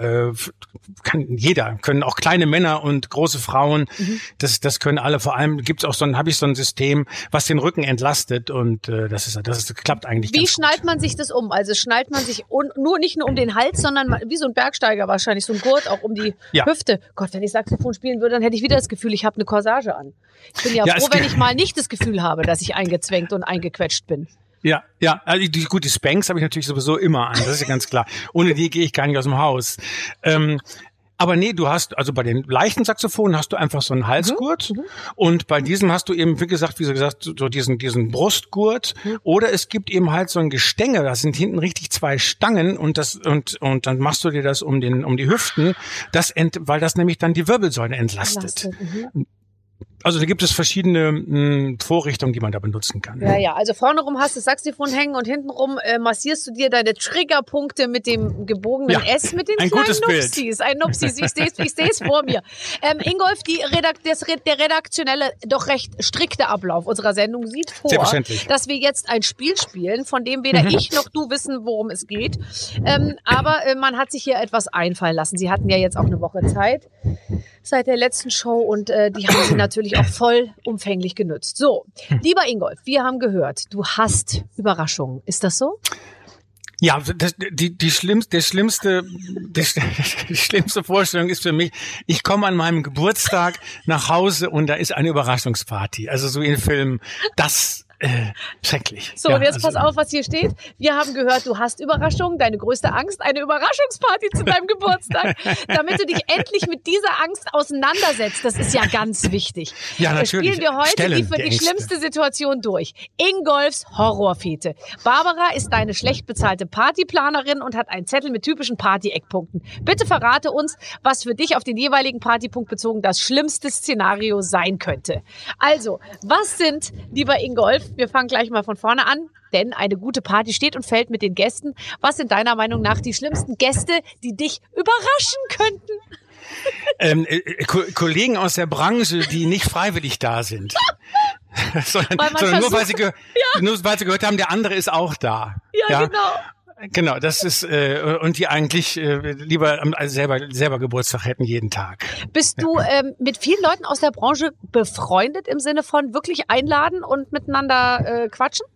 können auch kleine Männer und große Frauen, das können alle. Vor allem gibt's auch habe ich so ein System, was den Rücken entlastet und das klappt eigentlich ganz gut. Wie schnallt man sich das um? Also schnallt man sich nicht nur um den Hals, sondern wie so ein Bergsteiger wahrscheinlich, so ein Gurt auch um die Hüfte. Gott, wenn ich Saxophon spielen würde, dann hätte ich wieder das Gefühl, ich habe eine Corsage an. Ich bin ja froh, wenn ich mal nicht das Gefühl habe, dass ich eingezwängt und eingequetscht bin. Ja, also die Spanks habe ich natürlich sowieso immer an, das ist ja ganz klar. Ohne die gehe ich gar nicht aus dem Haus. Aber nee, du hast, also bei den leichten Saxophonen hast du einfach so einen Halsgurt und bei diesem hast du eben, wie gesagt, so diesen Brustgurt oder es gibt eben halt so ein Gestänge, da sind hinten richtig 2 Stangen und dann machst du dir das um die Hüften, weil das nämlich dann die Wirbelsäule entlastet. Also da gibt es verschiedene Vorrichtungen, die man da benutzen kann. Ja, also vorne rum hast du das Saxophon hängen und hinten rum massierst du dir deine Triggerpunkte mit dem gebogenen S, mit den kleinen Nupsis. Ein Nupsis, ich sehe es vor mir. Ingolf, der redaktionelle, doch recht strikte Ablauf unserer Sendung sieht vor, dass wir jetzt ein Spiel spielen, von dem weder ich noch du wissen, worum es geht. Aber man hat sich hier etwas einfallen lassen. Sie hatten ja jetzt auch eine Woche Zeit seit der letzten Show und die haben sie natürlich auch vollumfänglich genutzt. So, lieber Ingolf, wir haben gehört, du hast Überraschungen. Ist das so? Ja, die schlimmste Vorstellung ist für mich, ich komme an meinem Geburtstag nach Hause und da ist eine Überraschungsparty. Also so in Filmen, das schrecklich. So, und jetzt pass auf, was hier steht. Wir haben gehört, du hast Überraschungen, deine größte Angst, eine Überraschungsparty zu deinem Geburtstag, damit du dich endlich mit dieser Angst auseinandersetzt. Das ist ja ganz wichtig. Ja, natürlich. Spielen wir heute die für dich schlimmste Situation durch. Ingolfs Horrorfete. Barbara ist deine schlecht bezahlte Partyplanerin und hat einen Zettel mit typischen Party-Eckpunkten. Bitte verrate uns, was für dich auf den jeweiligen Partypunkt bezogen das schlimmste Szenario sein könnte. Also, was sind, lieber Ingolf, wir fangen gleich mal von vorne an, denn eine gute Party steht und fällt mit den Gästen. Was sind deiner Meinung nach die schlimmsten Gäste, die dich überraschen könnten? Kollegen aus der Branche, die nicht freiwillig da sind. sondern nur weil sie gehört haben, der andere ist auch da. Ja, genau. Genau, das ist und die eigentlich lieber selber Geburtstag hätten jeden Tag. Bist du mit vielen Leuten aus der Branche befreundet im Sinne von wirklich einladen und miteinander quatschen?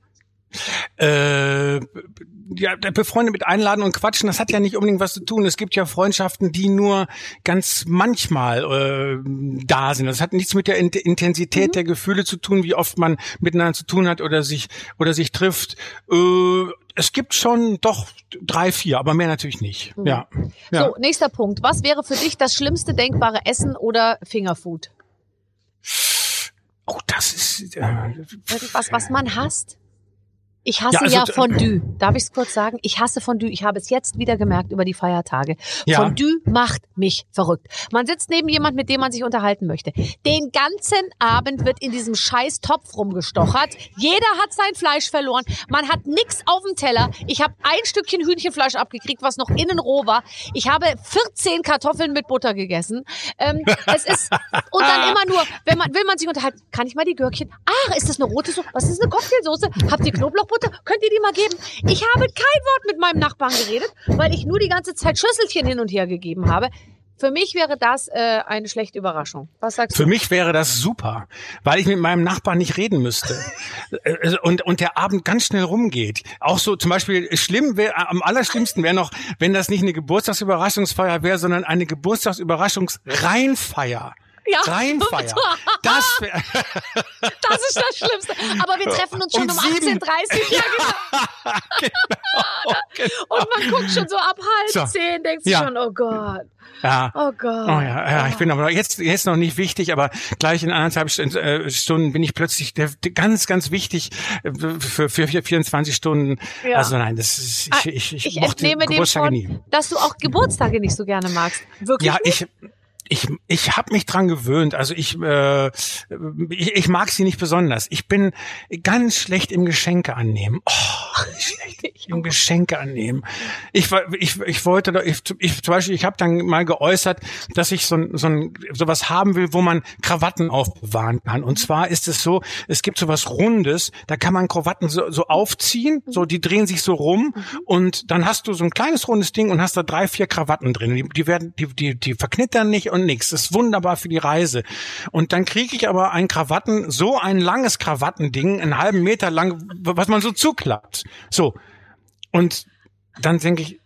Ja, befreundet mit Einladen und Quatschen, das hat ja nicht unbedingt was zu tun. Es gibt ja Freundschaften, die nur ganz manchmal da sind. Das hat nichts mit der Intensität der Gefühle zu tun, wie oft man miteinander zu tun hat oder sich trifft. Es gibt schon doch 3, 4, aber mehr natürlich nicht. Ja. So, nächster Punkt. Was wäre für dich das schlimmste denkbare Essen oder Fingerfood? Oh, das ist was man hasst? Ich hasse Fondue. Darf ich es kurz sagen? Ich hasse Fondue. Ich habe es jetzt wieder gemerkt über die Feiertage. Ja. Fondue macht mich verrückt. Man sitzt neben jemand, mit dem man sich unterhalten möchte. Den ganzen Abend wird in diesem scheiß Topf rumgestochert. Jeder hat sein Fleisch verloren. Man hat nichts auf dem Teller. Ich habe ein Stückchen Hühnchenfleisch abgekriegt, was noch innen roh war. Ich habe 14 Kartoffeln mit Butter gegessen. Es ist, und dann immer nur, will man sich unterhalten, kann ich mal die Gürkchen? Ach, ist das eine rote Soße? Was ist eine Cocktailsoße? Habt ihr Knoblauchbutter? Könnt ihr die mal geben? Ich habe kein Wort mit meinem Nachbarn geredet, weil ich nur die ganze Zeit Schüsselchen hin und her gegeben habe. Für mich wäre das eine schlechte Überraschung. Was sagst du? Für mich wäre das super, weil ich mit meinem Nachbarn nicht reden müsste und der Abend ganz schnell rumgeht. Auch so zum Beispiel am allerschlimmsten wäre noch, wenn das nicht eine Geburtstagsüberraschungsfeier wäre, sondern eine Geburtstagsüberraschungsreinfeier. Ja. Reinfeier. Das ist das Schlimmste. Aber wir treffen uns schon um 18:30 Uhr. Ja, genau. Und man guckt schon so ab 9:30, denkt sich schon, oh Gott. Ja. Oh Gott. Oh ja, ich bin aber jetzt noch nicht wichtig, aber gleich in 1,5 Stunden bin ich plötzlich ganz, ganz wichtig für 24 Stunden. Ja. Also nein, das ist, ich mochte Geburtstage nie. Dass du auch Geburtstage nicht so gerne magst. Wirklich? Ja, ich habe mich dran gewöhnt. Also ich mag sie nicht besonders. Ich bin ganz schlecht im Geschenke annehmen. Schlecht im Geschenke annehmen. Ich wollte, zum Beispiel, ich habe dann mal geäußert, dass ich sowas haben will, wo man Krawatten aufbewahren kann. Und zwar ist es so, es gibt sowas Rundes, da kann man Krawatten so aufziehen, so die drehen sich so rum und dann hast du so ein kleines rundes Ding und hast da 3, 4 Krawatten drin. Die verknittern nicht und nix. Das ist wunderbar für die Reise. Und dann kriege ich aber ein langes Krawattending, einen halben Meter lang, was man so zuklappt. So. Und dann denke ich,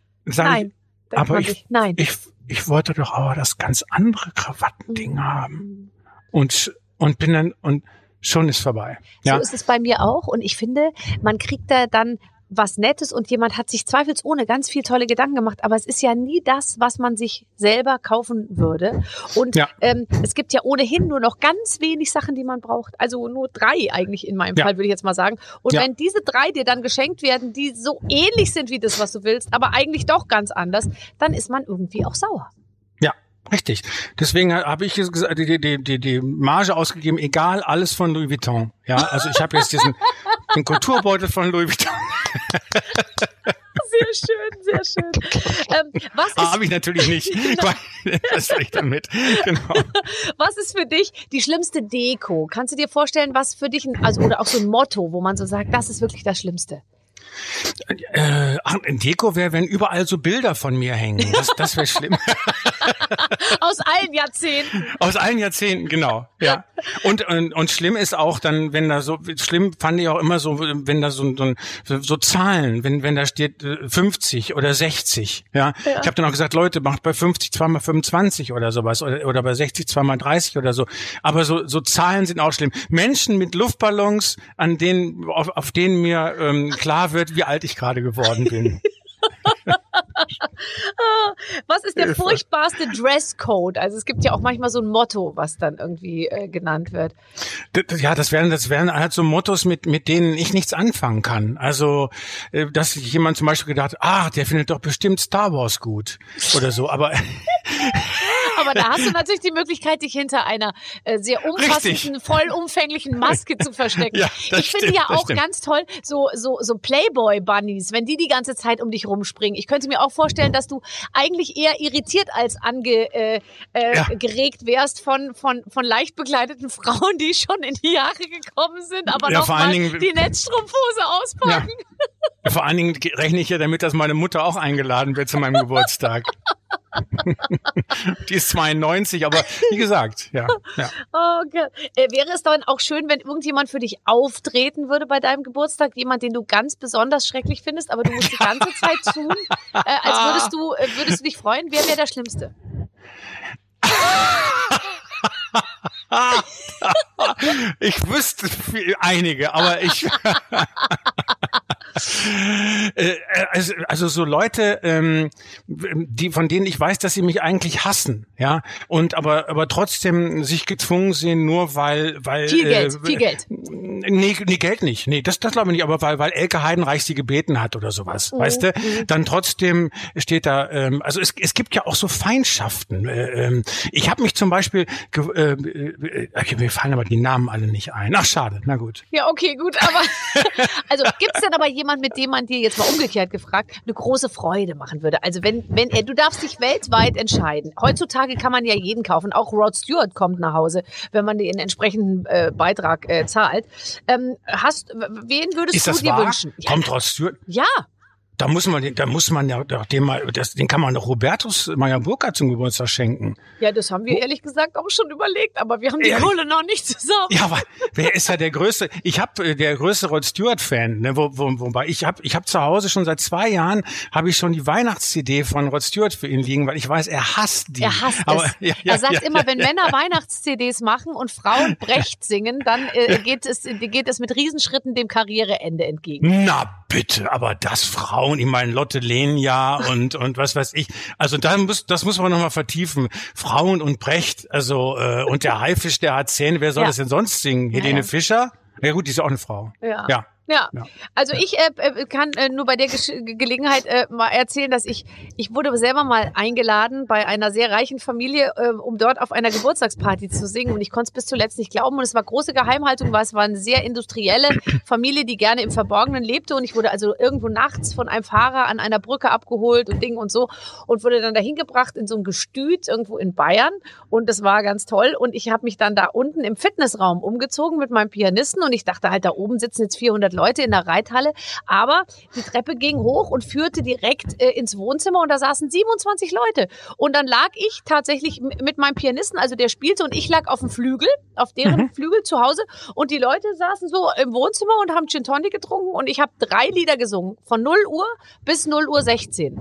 ich wollte doch aber das ganz andere Krawattending haben. Und bin dann, und schon ist vorbei. Ja. So ist es bei mir auch. Und ich finde, man kriegt da dann was Nettes und jemand hat sich zweifelsohne ganz viel tolle Gedanken gemacht, aber es ist ja nie das, was man sich selber kaufen würde. Und es gibt ja ohnehin nur noch ganz wenig Sachen, die man braucht. Also nur 3 eigentlich in meinem Fall, würde ich jetzt mal sagen. Und wenn diese 3 dir dann geschenkt werden, die so ähnlich sind wie das, was du willst, aber eigentlich doch ganz anders, dann ist man irgendwie auch sauer. Ja. Richtig. Deswegen habe ich gesagt, die Marge ausgegeben, egal, alles von Louis Vuitton. Ja, also ich habe jetzt den Kulturbeutel von Louis Vuitton. Sehr schön. Habe ich natürlich nicht. Genau. Das sage ich damit. Genau. Was ist für dich die schlimmste Deko? Kannst du dir vorstellen, was für dich, oder auch so ein Motto, wo man so sagt, das ist wirklich das Schlimmste? Ein Deko wäre, wenn überall so Bilder von mir hängen. Das wäre schlimm. Aus allen Jahrzehnten. Aus allen Jahrzehnten, genau. Ja. Und schlimm ist auch dann, wenn da so, schlimm fand ich auch immer so, wenn da so Zahlen, wenn da steht 50 oder 60. Ja. Ich habe dann auch gesagt, Leute, macht bei 50 2 mal 25 oder sowas oder bei 60 2 mal 30 oder so. Aber so Zahlen sind auch schlimm. Menschen mit Luftballons, auf denen mir klar wird, wie alt ich gerade geworden bin. Was ist der furchtbarste Dresscode? Also es gibt ja auch manchmal so ein Motto, was dann irgendwie genannt wird. Ja, das wären halt so Mottos, mit denen ich nichts anfangen kann. Also, dass jemand zum Beispiel gedacht, der findet doch bestimmt Star Wars gut oder so, aber Aber da hast du natürlich die Möglichkeit, dich hinter einer sehr umfassenden, vollumfänglichen Maske zu verstecken. Ja, ich finde ja auch ganz toll, so Playboy-Bunnies, wenn die ganze Zeit um dich rumspringen. Ich könnte mir auch vorstellen, dass du eigentlich eher irritiert als geregt wärst von leicht bekleideten Frauen, die schon in die Jahre gekommen sind, aber noch mal die Netzstrumpfhose auspacken. Ja. Vor allen Dingen rechne ich ja damit, dass meine Mutter auch eingeladen wird zu meinem Geburtstag. Die ist 92, aber wie gesagt, ja. Okay. Wäre es dann auch schön, wenn irgendjemand für dich auftreten würde bei deinem Geburtstag? Jemand, den du ganz besonders schrecklich findest, aber du musst die ganze Zeit tun, als würdest du dich freuen? Wer wäre der Schlimmste? Ich wüsste einige, aber also so Leute, von denen ich weiß, dass sie mich eigentlich hassen, ja, und aber trotzdem sich gezwungen sehen, nur weil viel Geld. Nee, Geld nicht. Nee, das glaube ich nicht, aber weil Elke Heidenreich sie gebeten hat oder sowas, weißt du? Dann trotzdem steht da, also es gibt ja auch so Feindschaften. Ich habe mich zum Beispiel, mir fallen aber die Namen alle nicht ein. Ach, schade, na gut. Ja, okay, gut, aber also gibt's denn aber jemand, mit dem man dir jetzt mal umgekehrt gefragt eine große Freude machen würde? Also wenn du darfst dich weltweit entscheiden. Heutzutage kann man ja jeden kaufen. Auch Rod Stewart kommt nach Hause, wenn man den entsprechenden Beitrag zahlt. Wen würdest du dir wünschen? Kommt Rod Stewart? Ja. Da muss man ja den kann man doch Hubertus Meyer-Burkhardt zum Geburtstag schenken. Ja, das haben wir ehrlich gesagt auch schon überlegt, aber wir haben die Kohle noch nicht zusammen. Ja, aber wer ist ja der größte? Ich habe der größte Rod Stewart-Fan, ne, wobei ich habe zu Hause schon seit 2 Jahren habe ich schon die Weihnachts-CD von Rod Stewart für ihn liegen, weil ich weiß, er hasst die. Er hasst es. Er sagt immer, wenn Männer Weihnachts-CDs machen und Frauen Brecht singen, dann geht es mit Riesenschritten dem Karriereende entgegen. Na bitte, aber das Frauen, ich meine Lotte Lenya und was weiß ich. Also das muss man nochmal vertiefen. Frauen und Brecht, also und der Haifisch, der hat Zähne, wer soll das denn sonst singen? Helene Fischer? Ja gut, die ist ja auch eine Frau. Ja. Also ich kann nur bei der Gelegenheit mal erzählen, dass ich wurde selber mal eingeladen bei einer sehr reichen Familie, um dort auf einer Geburtstagsparty zu singen, und ich konnte es bis zuletzt nicht glauben, und es war große Geheimhaltung, weil es war eine sehr industrielle Familie, die gerne im Verborgenen lebte, und ich wurde also irgendwo nachts von einem Fahrer an einer Brücke abgeholt und Ding und so und wurde dann dahin gebracht in so ein Gestüt irgendwo in Bayern, und das war ganz toll, und ich habe mich dann da unten im Fitnessraum umgezogen mit meinem Pianisten, und ich dachte halt, da oben sitzen jetzt 400 Leute in der Reithalle, aber die Treppe ging hoch und führte direkt ins Wohnzimmer, und da saßen 27 Leute. Und dann lag ich tatsächlich mit meinem Pianisten, also der spielte, und ich lag auf dem Flügel, auf deren Flügel zu Hause, und die Leute saßen so im Wohnzimmer und haben Gin Tonic getrunken, und ich habe 3 Lieder gesungen, von 0 Uhr bis 0:16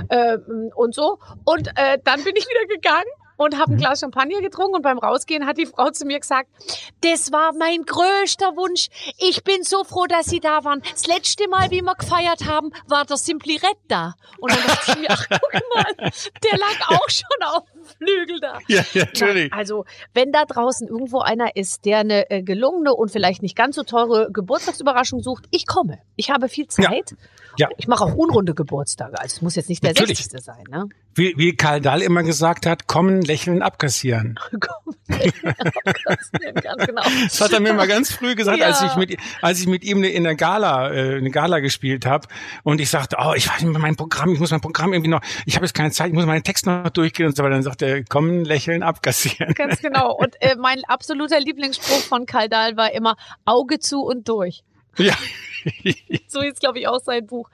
Uhr und so. Und dann bin ich wieder gegangen und habe ein Glas Champagner getrunken, und beim Rausgehen hat die Frau zu mir gesagt, das war mein größter Wunsch. Ich bin so froh, dass Sie da waren. Das letzte Mal, wie wir gefeiert haben, war der Simply Red da. Und dann dachte ich mir, ach, guck mal, der lag auch schon auf dem Flügel da. Ja, natürlich. Also, wenn da draußen irgendwo einer ist, der eine gelungene und vielleicht nicht ganz so teure Geburtstagsüberraschung sucht, ich komme. Ich habe viel Zeit. Ja. Ich mache auch unrunde Geburtstage. Also es muss jetzt nicht der 60. sein. Ne? Wie Karl Dahl immer gesagt hat, kommen, lächeln, abkassieren. Kommen, lächeln, abkassieren, ganz genau. Das hat er mir mal ganz früh gesagt, als ich mit ihm eine Gala gespielt habe. Und ich sagte, ich muss mein Programm irgendwie noch, ich habe jetzt keine Zeit, ich muss meinen Text noch durchgehen und so weiter. Dann sagt er, kommen, lächeln, abkassieren. Ganz genau. Und mein absoluter Lieblingsspruch von Karl Dahl war immer, Auge zu und durch. Ja. So ist, glaube ich, auch sein Buch.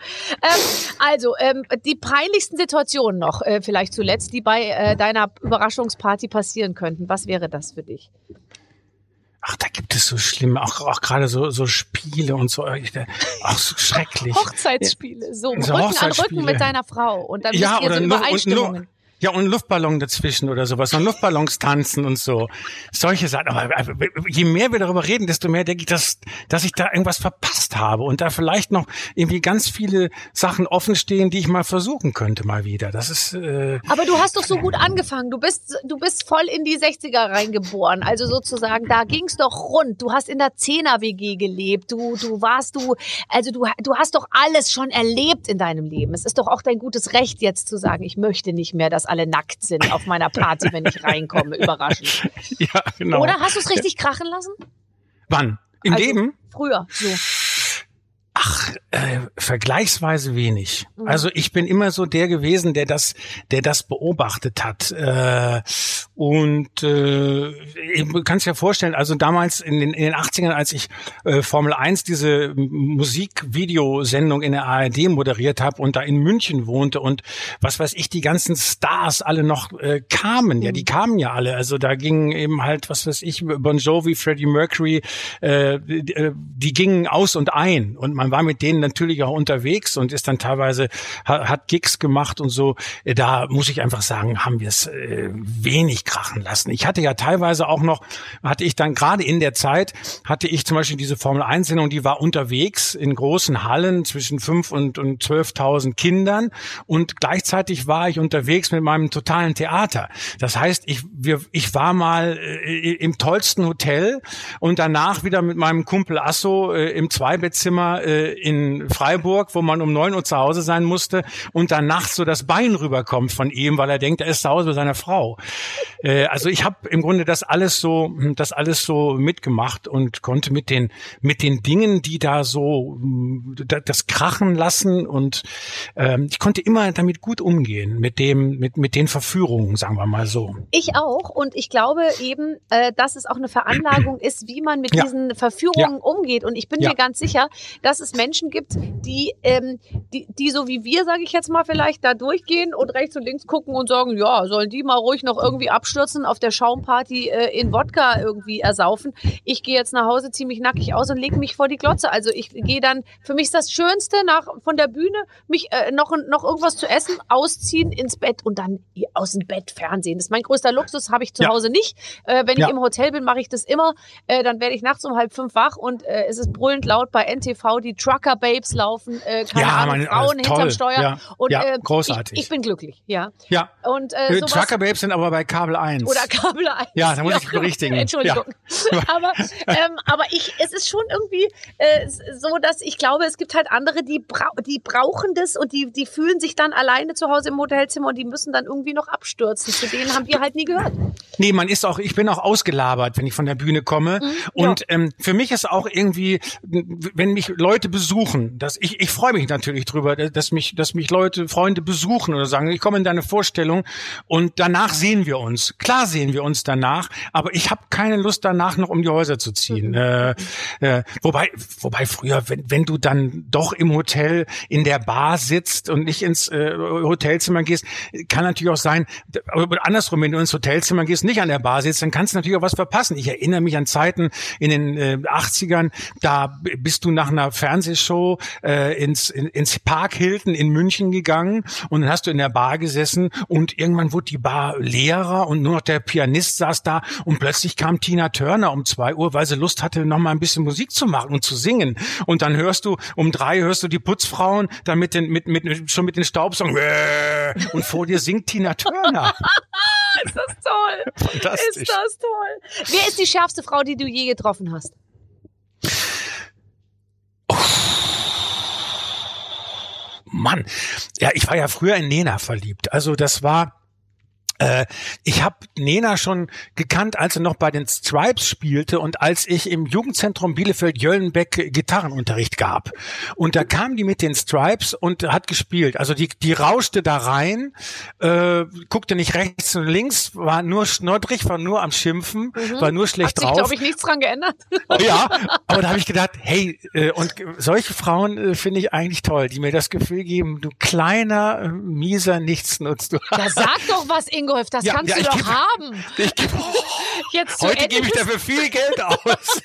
Die peinlichsten Situationen noch, vielleicht zuletzt, die bei deiner Überraschungsparty passieren könnten. Was wäre das für dich? Ach, da gibt es so schlimme, auch gerade so Spiele und so, auch so schrecklich. Hochzeitsspiele, so Rücken an Rücken mit deiner Frau, und dann müsst ihr so Übereinstimmungen. Ja, und ein Luftballon dazwischen oder sowas. Und Luftballons tanzen und so. Solche Sachen. Aber je mehr wir darüber reden, desto mehr denke ich, dass ich da irgendwas verpasst habe und da vielleicht noch irgendwie ganz viele Sachen offen stehen, die ich mal versuchen könnte mal wieder. Das ist. Aber du hast doch so gut angefangen. Du bist voll in die 60er reingeboren. Also sozusagen, da ging's doch rund. Du hast in der 10er-WG gelebt. Du hast doch alles schon erlebt in deinem Leben. Es ist doch auch dein gutes Recht, jetzt zu sagen, ich möchte nicht mehr, dass alle nackt sind auf meiner Party, wenn ich reinkomme, überraschend. Ja, genau. Oder hast du es richtig krachen lassen? Wann? Im Leben? Früher, so. Ach, vergleichsweise wenig. Also ich bin immer so der gewesen, der das beobachtet hat. Du kannst dir vorstellen, also damals in den 80ern, als ich Formel 1 diese Musikvideosendung in der ARD moderiert habe und da in München wohnte und was weiß ich, die ganzen Stars alle noch kamen. Ja, die kamen ja alle. Also da gingen eben halt, was weiß ich, Bon Jovi, Freddie Mercury, die gingen aus und ein. Und man war mit denen natürlich auch unterwegs und ist dann teilweise, hat Gigs gemacht und so. Da muss ich einfach sagen, haben wir es wenig krachen lassen. Ich hatte ja teilweise auch noch, hatte ich dann gerade in der Zeit, hatte ich zum Beispiel diese Formel-1-Sendung, die war unterwegs in großen Hallen zwischen 5.000 und 12.000 Kindern und gleichzeitig war ich unterwegs mit meinem totalen Theater. Das heißt, ich war mal im tollsten Hotel und danach wieder mit meinem Kumpel Asso im Zweibettzimmer in Freiburg, wo man um 9 Uhr zu Hause sein musste und dann nachts so das Bein rüberkommt von ihm, weil er denkt, er ist zu Hause bei seiner Frau. Also ich habe im Grunde das alles so mitgemacht und konnte mit den Dingen, die da so das krachen lassen und ich konnte immer damit gut umgehen, mit den Verführungen, sagen wir mal so. Ich auch und ich glaube eben, dass es auch eine Veranlagung ist, wie man mit diesen Verführungen umgeht und ich bin mir ganz sicher, dass es Menschen gibt, die so wie wir, sage ich jetzt mal, vielleicht da durchgehen und rechts und links gucken und sagen, ja, sollen die mal ruhig noch irgendwie abstürzen, auf der Schaumparty in Wodka irgendwie ersaufen. Ich gehe jetzt nach Hause, ziehe mich nackig aus und lege mich vor die Glotze. Also ich gehe dann, für mich ist das Schönste, von der Bühne mich noch irgendwas zu essen, ausziehen, ins Bett und dann aus dem Bett Fernsehen. Das ist mein größter Luxus, habe ich zu Hause nicht. Wenn ich im Hotel bin, mache ich das immer. Dann werde ich nachts um 4:30 wach und es ist brüllend laut bei NTV, die Trucker Babes laufen, Frauen hinterm Steuer. Und großartig. Ich bin glücklich, ja. Und Trucker Babes sind aber bei Kabel 1. Oder Kabel 1. Ja, da muss ich berichtigen. Entschuldigung. Ja. Aber es ist schon irgendwie so, dass ich glaube, es gibt halt andere, die brauchen das und die fühlen sich dann alleine zu Hause im Hotelzimmer und die müssen dann irgendwie noch abstürzen. Zu denen haben wir halt nie gehört. Nee, ich bin auch ausgelabert, wenn ich von der Bühne komme. Und für mich ist auch irgendwie, wenn mich Leute besuchen, ich freue mich natürlich drüber, dass mich Freunde besuchen oder sagen, ich komme in deine Vorstellung und danach sehen wir uns. Klar sehen wir uns danach, aber ich habe keine Lust danach noch um die Häuser zu ziehen. Wobei früher, wenn du dann doch im Hotel in der Bar sitzt und nicht ins Hotelzimmer gehst, kann natürlich auch sein, aber andersrum, wenn du ins Hotelzimmer gehst, nicht an der Bar sitzt, dann kannst du natürlich auch was verpassen. Ich erinnere mich an Zeiten in den 80ern, da bist du nach einer Fernsehshow ins Park Hilton in München gegangen und dann hast du in der Bar gesessen und irgendwann wurde die Bar leerer und nur noch der Pianist saß da und plötzlich kam Tina Turner um 2 Uhr, weil sie Lust hatte, noch mal ein bisschen Musik zu machen und zu singen. Und dann hörst du, um 3 hörst du die Putzfrauen dann schon mit den Staubsaugern und vor dir singt Tina Turner. Ist das toll. Fantastisch. Ist das toll. Wer ist die schärfste Frau, die du je getroffen hast? Mann, ja, ich war ja früher in Nena verliebt. Also das war, ich habe Nena schon gekannt, als er noch bei den Stripes spielte und als ich im Jugendzentrum Bielefeld-Jöllenbeck Gitarrenunterricht gab. Und da kam die mit den Stripes und hat gespielt. Also die rauschte da rein, guckte nicht rechts und links, war nur schnoddrig, war nur am Schimpfen, war nur schlecht drauf. Hat sich, glaube ich, nichts dran geändert. Ja, aber da habe ich gedacht, hey, und solche Frauen finde ich eigentlich toll, die mir das Gefühl geben, du kleiner, mieser Nichtsnutz. Ja, sag doch was, Ingo. Das kannst du doch haben. Heute gebe ich dafür viel Geld aus.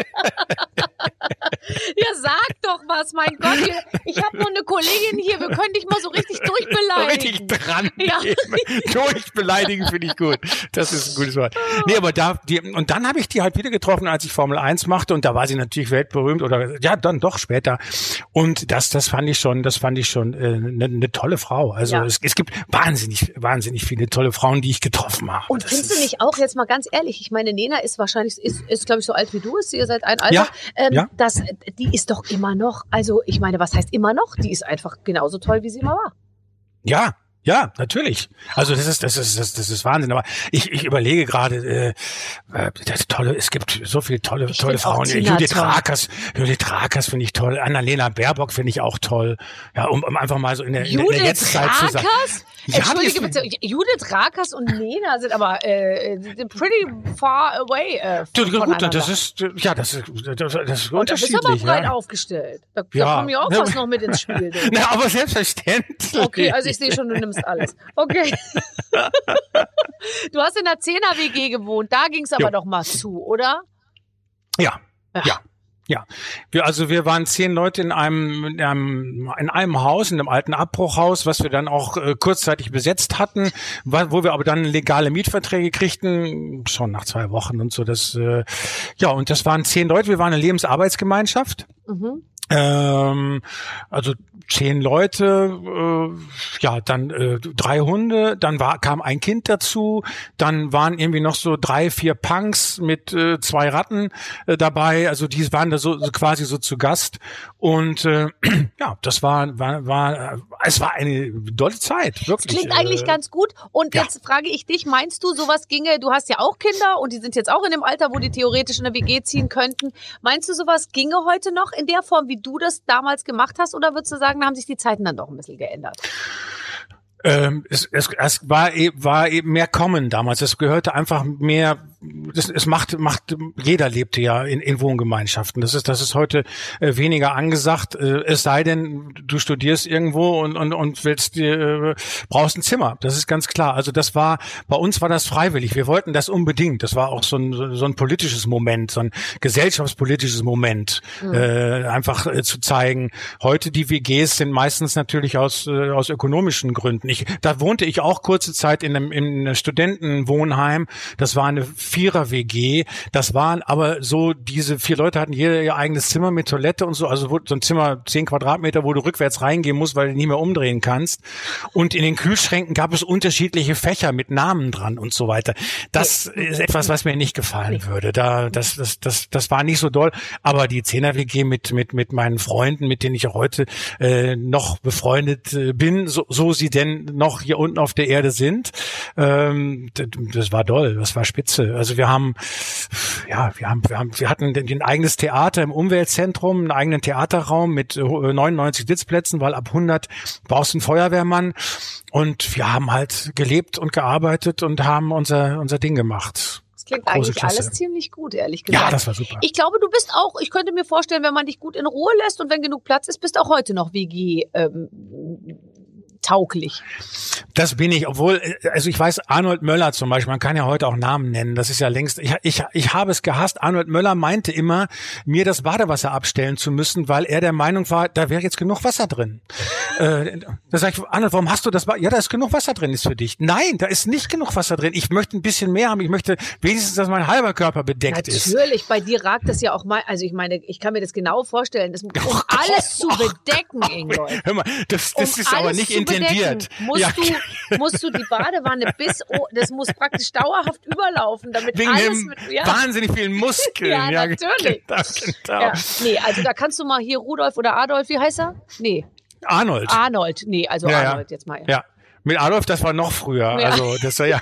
Ja, sag doch was, mein Gott. Ich habe nur eine Kollegin hier, wir können dich mal so richtig durchbeleidigen. Richtig dran. Ja. Durchbeleidigen finde ich gut. Das ist ein gutes Wort. Nee, aber und dann habe ich die halt wieder getroffen, als ich Formel 1 machte und da war sie natürlich weltberühmt oder ja, dann doch später. Und das fand ich schon eine tolle Frau. Also es gibt wahnsinnig viele tolle Frauen, die ich getroffen habe. Und findest du nicht auch, jetzt mal ganz ehrlich, ich meine, Nena ist wahrscheinlich, ist glaube ich so alt wie du, ihr seid ein Alter, die ist doch immer noch, also ich meine, was heißt immer noch? Die ist einfach genauso toll, wie sie immer war. Ja, natürlich. Also das ist Wahnsinn. Aber ich überlege gerade, es gibt so viele tolle Frauen. Judith Rakers finde ich toll. Annalena Baerbock finde ich auch toll. Ja, um einfach mal so in der Jetztzeit zu sagen. Entschuldige bitte, Judith Rakers und Nena sind aber pretty far away. Gut, das ist unterschiedlich. Und das ist aber breit aufgestellt. Da kommen ja auch was noch mit ins Spiel. Na, aber selbstverständlich. Okay, also ich sehe schon, du nimmst alles. Okay. Du hast in der 10er-WG gewohnt, da ging es aber doch mal zu, oder? Ja. Ja, wir waren 10 Leute in einem Haus, in einem alten Abbruchhaus, was wir dann auch kurzzeitig besetzt hatten, wo wir aber dann legale Mietverträge kriegten, schon nach 2 Wochen und so. Und das waren 10 Leute, wir waren eine Lebensarbeitsgemeinschaft. Mhm. Also 10 Leute, dann 3 Hunde, dann kam ein Kind dazu, dann waren irgendwie noch so 3, 4 Punks mit 2 Ratten dabei, also die waren da so quasi so zu Gast und das war eine dolle Zeit, wirklich. Das klingt eigentlich ganz gut und jetzt frage ich dich, meinst du, sowas ginge, du hast ja auch Kinder und die sind jetzt auch in dem Alter, wo die theoretisch in eine WG ziehen könnten, meinst du, sowas ginge heute noch in der Form, wie du das damals gemacht hast, oder würdest du sagen, da haben sich die Zeiten dann doch ein bisschen geändert? Es war eben mehr Common damals. Es gehörte einfach mehr. Jeder lebte ja in Wohngemeinschaften. Das ist heute weniger angesagt. Es sei denn, du studierst irgendwo und brauchst ein Zimmer. Das ist ganz klar. Also bei uns war das freiwillig. Wir wollten das unbedingt. Das war auch so ein politisches Moment, so ein gesellschaftspolitisches Moment, einfach zu zeigen. Heute die WGs sind meistens natürlich aus ökonomischen Gründen. Da wohnte ich auch kurze Zeit in einem Studentenwohnheim. Das war eine 4er-WG. Das waren aber so, diese 4 Leute hatten jeder ihr eigenes Zimmer mit Toilette und so. Also so ein Zimmer 10 Quadratmeter, wo du rückwärts reingehen musst, weil du nicht mehr umdrehen kannst. Und in den Kühlschränken gab es unterschiedliche Fächer mit Namen dran und so weiter. Das ist etwas, was mir nicht gefallen würde. Das war nicht so doll. Aber die 10er-WG mit meinen Freunden, mit denen ich auch heute noch befreundet bin, so sie denn noch hier unten auf der Erde sind, das war doll, das war spitze. Also wir hatten ein eigenes Theater im Umweltzentrum, einen eigenen Theaterraum mit 99 Sitzplätzen, weil ab 100 brauchst du einen Feuerwehrmann. Und wir haben halt gelebt und gearbeitet und haben unser Ding gemacht. Das klingt eigentlich alles ziemlich gut, ehrlich gesagt. Ja, das war super. Ich glaube, du bist auch, ich könnte mir vorstellen, wenn man dich gut in Ruhe lässt und wenn genug Platz ist, bist du auch heute noch WG tauglich. Das bin ich, obwohl, also ich weiß, Arnold Möller zum Beispiel, man kann ja heute auch Namen nennen, das ist ja längst, ich habe es gehasst. Arnold Möller meinte immer, mir das Badewasser abstellen zu müssen, weil er der Meinung war, da wäre jetzt genug Wasser drin. Da sag ich, Arnold, warum hast du das? Ja, da ist genug Wasser drin, ist für dich. Nein, da ist nicht genug Wasser drin. Ich möchte ein bisschen mehr haben. Ich möchte wenigstens, dass mein halber Körper bedeckt ist. Natürlich, bei dir ragt das ja auch mal, also ich meine, ich kann mir das genau vorstellen, um alles zu bedecken, Ingolf. Hör mal, das ist aber nicht intendiert. Musst du die Badewanne das muss praktisch dauerhaft überlaufen, damit wegen alles wahnsinnig vielen Muskeln. Ja, natürlich. Genau. Ja, nee, also da kannst du mal hier Rudolf oder Adolf, wie heißt er? Nee. Arnold, nee, also ja, Arnold jetzt mal. Ja, mit Adolf, das war noch früher. Ja. Also das war ja.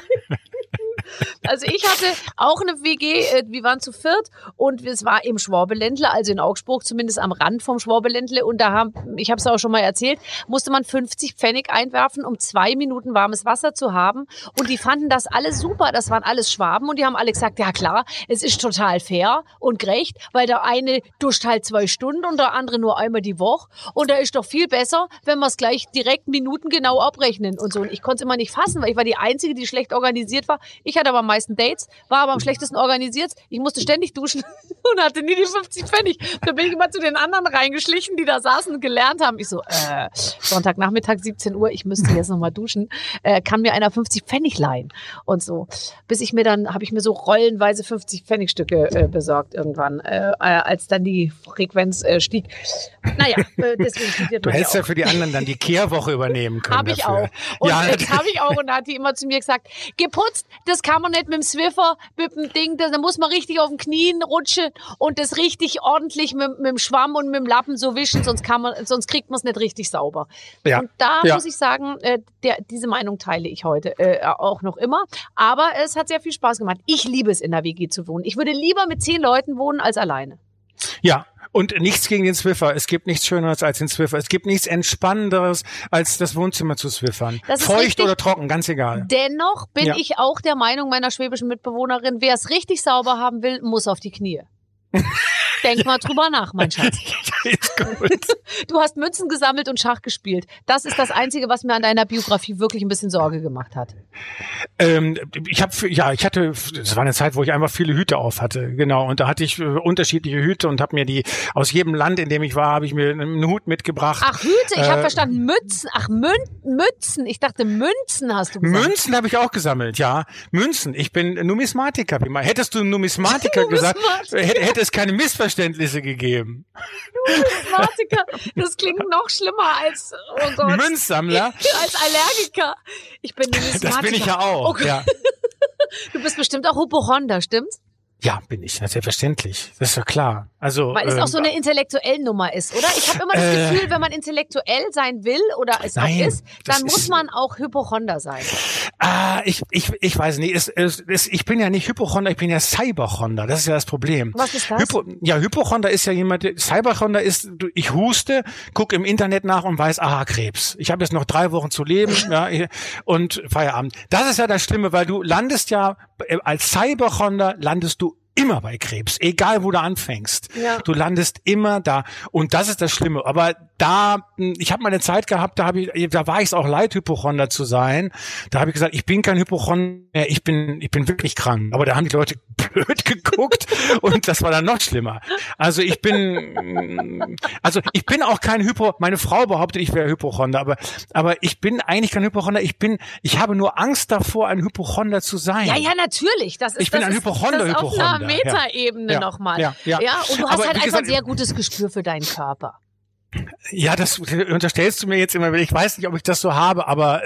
Also ich hatte auch eine WG, wir waren zu 4 und es war im Schwabeländle, also in Augsburg, zumindest am Rand vom Schwabeländle, und ich habe es auch schon mal erzählt, musste man 50 Pfennig einwerfen, um 2 Minuten warmes Wasser zu haben, und die fanden das alles super, das waren alles Schwaben und die haben alle gesagt, ja klar, es ist total fair und gerecht, weil der eine duscht halt 2 Stunden und der andere nur einmal die Woche, und da ist doch viel besser, wenn wir es gleich direkt minutengenau abrechnen und so. Und ich konnte es immer nicht fassen, weil ich war die Einzige, die schlecht organisiert war. Ich hatte aber am meisten Dates, war aber am schlechtesten organisiert. Ich musste ständig duschen und hatte nie die 50 Pfennig. Da bin ich immer zu den anderen reingeschlichen, die da saßen und gelernt haben. Ich so, Sonntagnachmittag 17 Uhr, ich müsste jetzt nochmal duschen. Kann mir einer 50 Pfennig leihen? Und so. Bis ich mir dann, habe ich mir so rollenweise 50 Pfennigstücke besorgt irgendwann, als dann die Frequenz stieg. Naja, deswegen studiert man. Du hättest ja für die anderen dann die Kehrwoche übernehmen können. Habe ich auch. Und das habe ich auch. Und da hat die immer zu mir gesagt, geputzt, das kann man nicht mit dem Swiffer, mit dem Ding, da muss man richtig auf den Knien rutschen und das richtig ordentlich mit dem Schwamm und mit dem Lappen so wischen, sonst kriegt man es nicht richtig sauber. Ja. Und da muss ich sagen, diese Meinung teile ich heute auch noch immer. Aber es hat sehr viel Spaß gemacht. Ich liebe es, in der WG zu wohnen. Ich würde lieber mit 10 Leuten wohnen als alleine. Ja. Und nichts gegen den Swiffer. Es gibt nichts Schöneres als den Swiffer. Es gibt nichts Entspannenderes, als das Wohnzimmer zu swiffern. Feucht richtig, oder trocken, ganz egal. Dennoch bin ich auch der Meinung meiner schwäbischen Mitbewohnerin, wer es richtig sauber haben will, muss auf die Knie. Denk mal drüber nach, mein Schatz. Ist gut. Du hast Münzen gesammelt und Schach gespielt. Das ist das Einzige, was mir an deiner Biografie wirklich ein bisschen Sorge gemacht hat. Ich hatte, das war eine Zeit, wo ich einfach viele Hüte auf hatte, genau. Und da hatte ich unterschiedliche Hüte und habe mir die aus jedem Land, in dem ich war, habe ich mir einen Hut mitgebracht. Ach, Hüte, ich habe verstanden, Mützen. Ach, Mützen. Ich dachte, Münzen hast du gesagt. Münzen habe ich auch gesammelt, ja. Münzen. Ich bin Numismatiker. Hättest du Numismatiker gesagt, hätte es keine Missverständnisse gegeben. Numismatiker, das klingt noch schlimmer als, oh Gott. Münzsammler? Als Allergiker. Ich bin Numismatiker. Das bin ich ja auch, okay. ja. Du bist bestimmt auch Hypochonder, stimmt's? Ja, bin ich, selbstverständlich. Das ist ja klar. Also, weil es auch so eine intellektuelle Nummer ist, oder? Ich habe immer das Gefühl, wenn man intellektuell sein will oder es auch ist, dann muss man auch Hypochonder sein. Ich weiß nicht. Ich bin ja nicht Hypochonder, ich bin ja Cyberchonder. Das ist ja das Problem. Was ist das? Hypochonder ist ja jemand, Cyberchonder ist, ich huste, guck im Internet nach und weiß, aha, Krebs. Ich habe jetzt noch 3 Wochen zu leben, ja, und Feierabend. Das ist ja das Schlimme, weil du landest ja, als Cyberchonder landest du immer bei Krebs, egal wo du anfängst. Ja. Du landest immer da. Und das ist das Schlimme. Aber ich habe mal eine Zeit gehabt, da war ich es auch leid, Hypochonder zu sein. Da habe ich gesagt, ich bin kein Hypochonder mehr, ich bin wirklich krank. Aber da haben die Leute blöd geguckt und das war dann noch schlimmer. Also ich bin auch kein meine Frau behauptet, ich wäre Hypochonder, aber ich bin eigentlich kein Hypochonder. Ich habe nur Angst davor, ein Hypochonder zu sein. Ja, natürlich. Ich bin ein Hypochonder. Auf einer Metaebene nochmal. Ja, und du hast halt einfach ein sehr gutes Gespür für deinen Körper. Ja, das unterstellst du mir jetzt immer, ich weiß nicht, ob ich das so habe, aber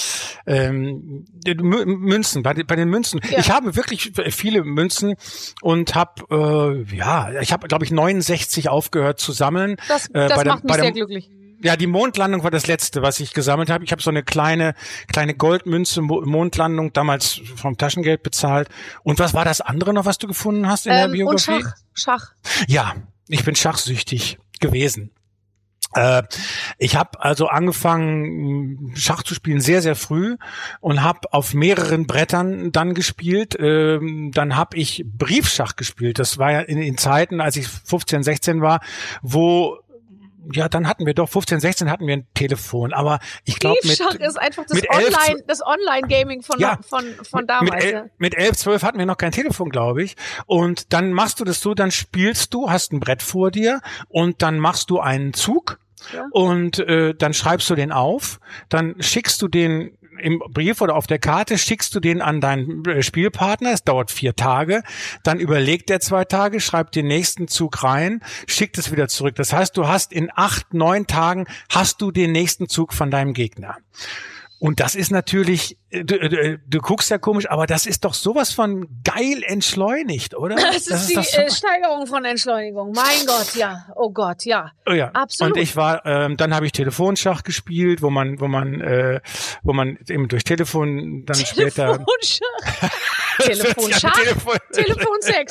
Münzen, bei den Münzen. Ja. Ich habe wirklich viele Münzen und habe, ich habe, glaube ich, 69 aufgehört zu sammeln. Das macht mich sehr glücklich. Ja, die Mondlandung war das letzte, was ich gesammelt habe. Ich habe so eine kleine Goldmünze, Mondlandung, damals vom Taschengeld bezahlt. Und was war das andere noch, was du gefunden hast in der Biografie? Und Schach. Ja, ich bin schachsüchtig gewesen. Ich habe also angefangen, Schach zu spielen sehr, sehr früh und habe auf mehreren Brettern dann gespielt. Dann habe ich Briefschach gespielt. Das war ja in Zeiten, als ich 15, 16 war, wo... Ja, dann hatten wir doch 15, 16 hatten wir ein Telefon, aber ich glaube Briefschach ist einfach das Online-Gaming von damals. Mit 11, 12 hatten wir noch kein Telefon, glaube ich. Und dann machst du das so, dann spielst du, hast ein Brett vor dir und dann machst du einen Zug und dann schreibst du den auf, dann schickst du den im Brief oder auf der Karte, schickst du den an deinen Spielpartner, es dauert 4 Tage, dann überlegt er 2 Tage, schreibt den nächsten Zug rein, schickt es wieder zurück. Das heißt, du hast in 8, 9 Tagen hast du den nächsten Zug von deinem Gegner. Und das ist natürlich, du guckst ja komisch, aber das ist doch sowas von geil entschleunigt, oder? Das ist die Steigerung von Entschleunigung. Mein Gott, ja. Oh Gott, ja. Oh ja. Absolut. Und ich war, dann habe ich Telefonschach gespielt, wo man eben durch Telefon dann später. Telefonschach? Telefonsex.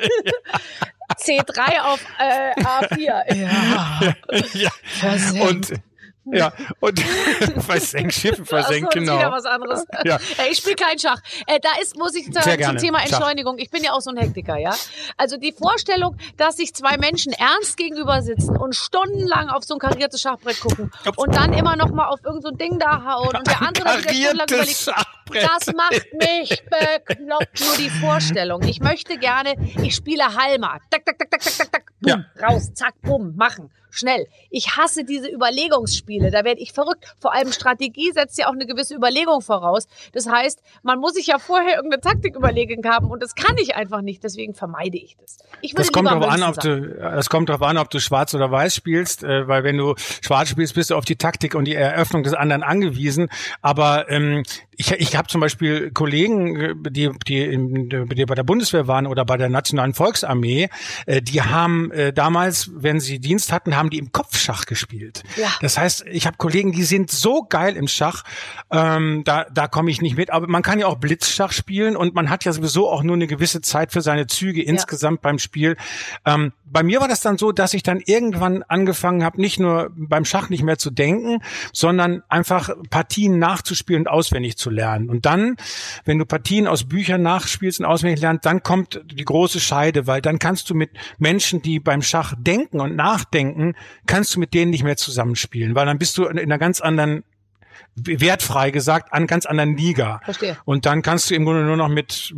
C3 auf A4. Ja. Versenkt. Und Schiffe versenkt, genau. Das ist wieder was anderes. Ja. Ich spiele kein Schach. Muss ich sagen, zum Thema Entschleunigung. Ich bin ja auch so ein Hektiker, ja. Also die Vorstellung, dass sich 2 Menschen ernst gegenüber sitzen und stundenlang auf so ein kariertes Schachbrett gucken und dann immer noch mal auf irgend so ein Ding da hauen und der andere dann wieder stundenlang überlegt. Das macht mich bekloppt, nur die Vorstellung. Ich möchte gerne, ich spiele Halma. Tak, tak, tak, tak, tak, tak, tak. Bumm, raus, zack, bumm, machen. Schnell. Ich hasse diese Überlegungsspiele. Da werde ich verrückt. Vor allem Strategie setzt ja auch eine gewisse Überlegung voraus. Das heißt, man muss sich ja vorher irgendeine Taktik überlegen haben und das kann ich einfach nicht. Deswegen vermeide ich das. Das kommt darauf an, ob du schwarz oder weiß spielst, weil wenn du schwarz spielst, bist du auf die Taktik und die Eröffnung des anderen angewiesen. Aber ich habe zum Beispiel Kollegen, die bei der Bundeswehr waren oder bei der Nationalen Volksarmee, die haben damals, wenn sie Dienst hatten haben die im Kopfschach gespielt. Ja. Das heißt, ich habe Kollegen, die sind so geil im Schach, da komme ich nicht mit. Aber man kann ja auch Blitzschach spielen und man hat ja sowieso auch nur eine gewisse Zeit für seine Züge insgesamt beim Spiel. Bei mir war das dann so, dass ich dann irgendwann angefangen habe, nicht nur beim Schach nicht mehr zu denken, sondern einfach Partien nachzuspielen und auswendig zu lernen. Und dann, wenn du Partien aus Büchern nachspielst und auswendig lernst, dann kommt die große Scheide, weil dann kannst du mit Menschen, die beim Schach denken und nachdenken, kannst du mit denen nicht mehr zusammenspielen, weil dann bist du in einer ganz anderen, wertfrei gesagt, an ganz anderen Liga. Verstehe. Und dann kannst du im Grunde nur noch mit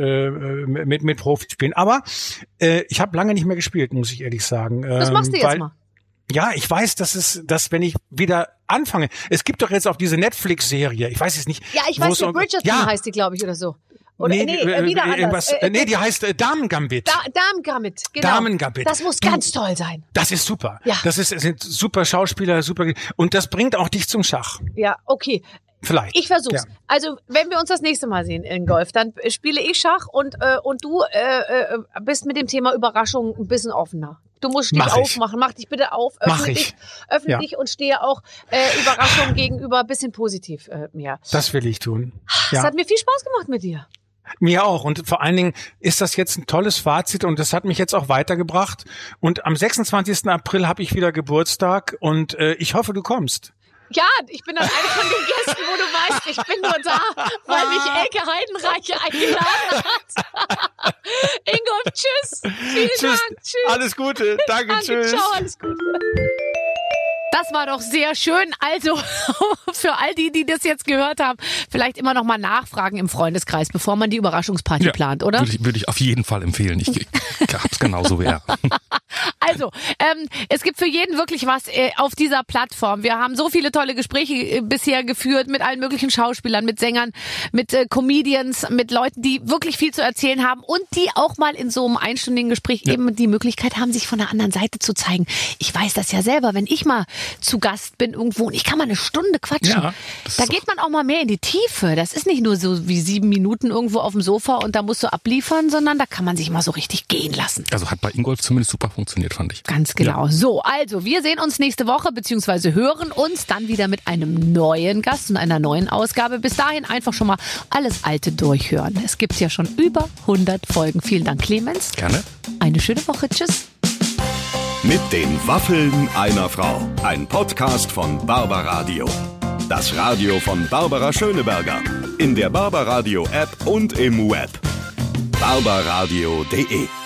Profis spielen. Aber ich habe lange nicht mehr gespielt, muss ich ehrlich sagen. Das machst du jetzt mal. Ja, ich weiß, dass wenn ich wieder anfange, es gibt doch jetzt auch diese Netflix-Serie, ich weiß es nicht. Ja, ich weiß, Bridgerton heißt die, glaube ich, oder so. Oder, wieder anders. Die heißt Damen-Gambit. Damen-Gambit, genau. Damen-Gambit. Das muss ganz toll sein. Das ist super. Ja. Es sind super Schauspieler, super. Und das bringt auch dich zum Schach. Ja, okay. Vielleicht. Ich versuch's. Ja. Also, wenn wir uns das nächste Mal sehen in Golf, dann spiele ich Schach und du bist mit dem Thema Überraschung ein bisschen offener. Du musst dich aufmachen. Mach dich bitte auf. Öffne dich und stehe auch Überraschungen gegenüber ein bisschen positiv mir. Das will ich tun. Es hat mir viel Spaß gemacht mit dir. Mir auch. Und vor allen Dingen ist das jetzt ein tolles Fazit und das hat mich jetzt auch weitergebracht. Und am 26. April habe ich wieder Geburtstag und ich hoffe, du kommst. Ja, ich bin dann eine von den Gästen, wo du weißt, ich bin nur da, weil mich Elke Heidenreich eingeladen hat. Ingolf, tschüss. Vielen Dank. Tschüss. Alles Gute. Danke, tschüss. Ciao, alles Gute. Das war doch sehr schön. Also für all die das jetzt gehört haben, vielleicht immer noch mal nachfragen im Freundeskreis, bevor man die Überraschungsparty plant, oder? Würde ich auf jeden Fall empfehlen. Ich hab's genauso wie er. Also, es gibt für jeden wirklich was auf dieser Plattform. Wir haben so viele tolle Gespräche bisher geführt mit allen möglichen Schauspielern, mit Sängern, mit Comedians, mit Leuten, die wirklich viel zu erzählen haben und die auch mal in so einem einstündigen Gespräch eben die Möglichkeit haben, sich von der anderen Seite zu zeigen. Ich weiß das ja selber, wenn ich mal zu Gast bin irgendwo und ich kann mal eine Stunde quatschen. Ja, da geht man auch mal mehr in die Tiefe. Das ist nicht nur so wie 7 Minuten irgendwo auf dem Sofa und da musst du abliefern, sondern da kann man sich mal so richtig gehen lassen. Also hat bei Ingolf zumindest super funktioniert, fand ich. Ganz genau. Ja. So, also wir sehen uns nächste Woche beziehungsweise hören uns dann wieder mit einem neuen Gast und einer neuen Ausgabe. Bis dahin einfach schon mal alles Alte durchhören. Es gibt ja schon über 100 Folgen. Vielen Dank, Clemens. Gerne. Eine schöne Woche. Tschüss. Mit den Waffeln einer Frau. Ein Podcast von Barbaradio. Das Radio von Barbara Schöneberger. In der Barbaradio App und im Web. barbaradio.de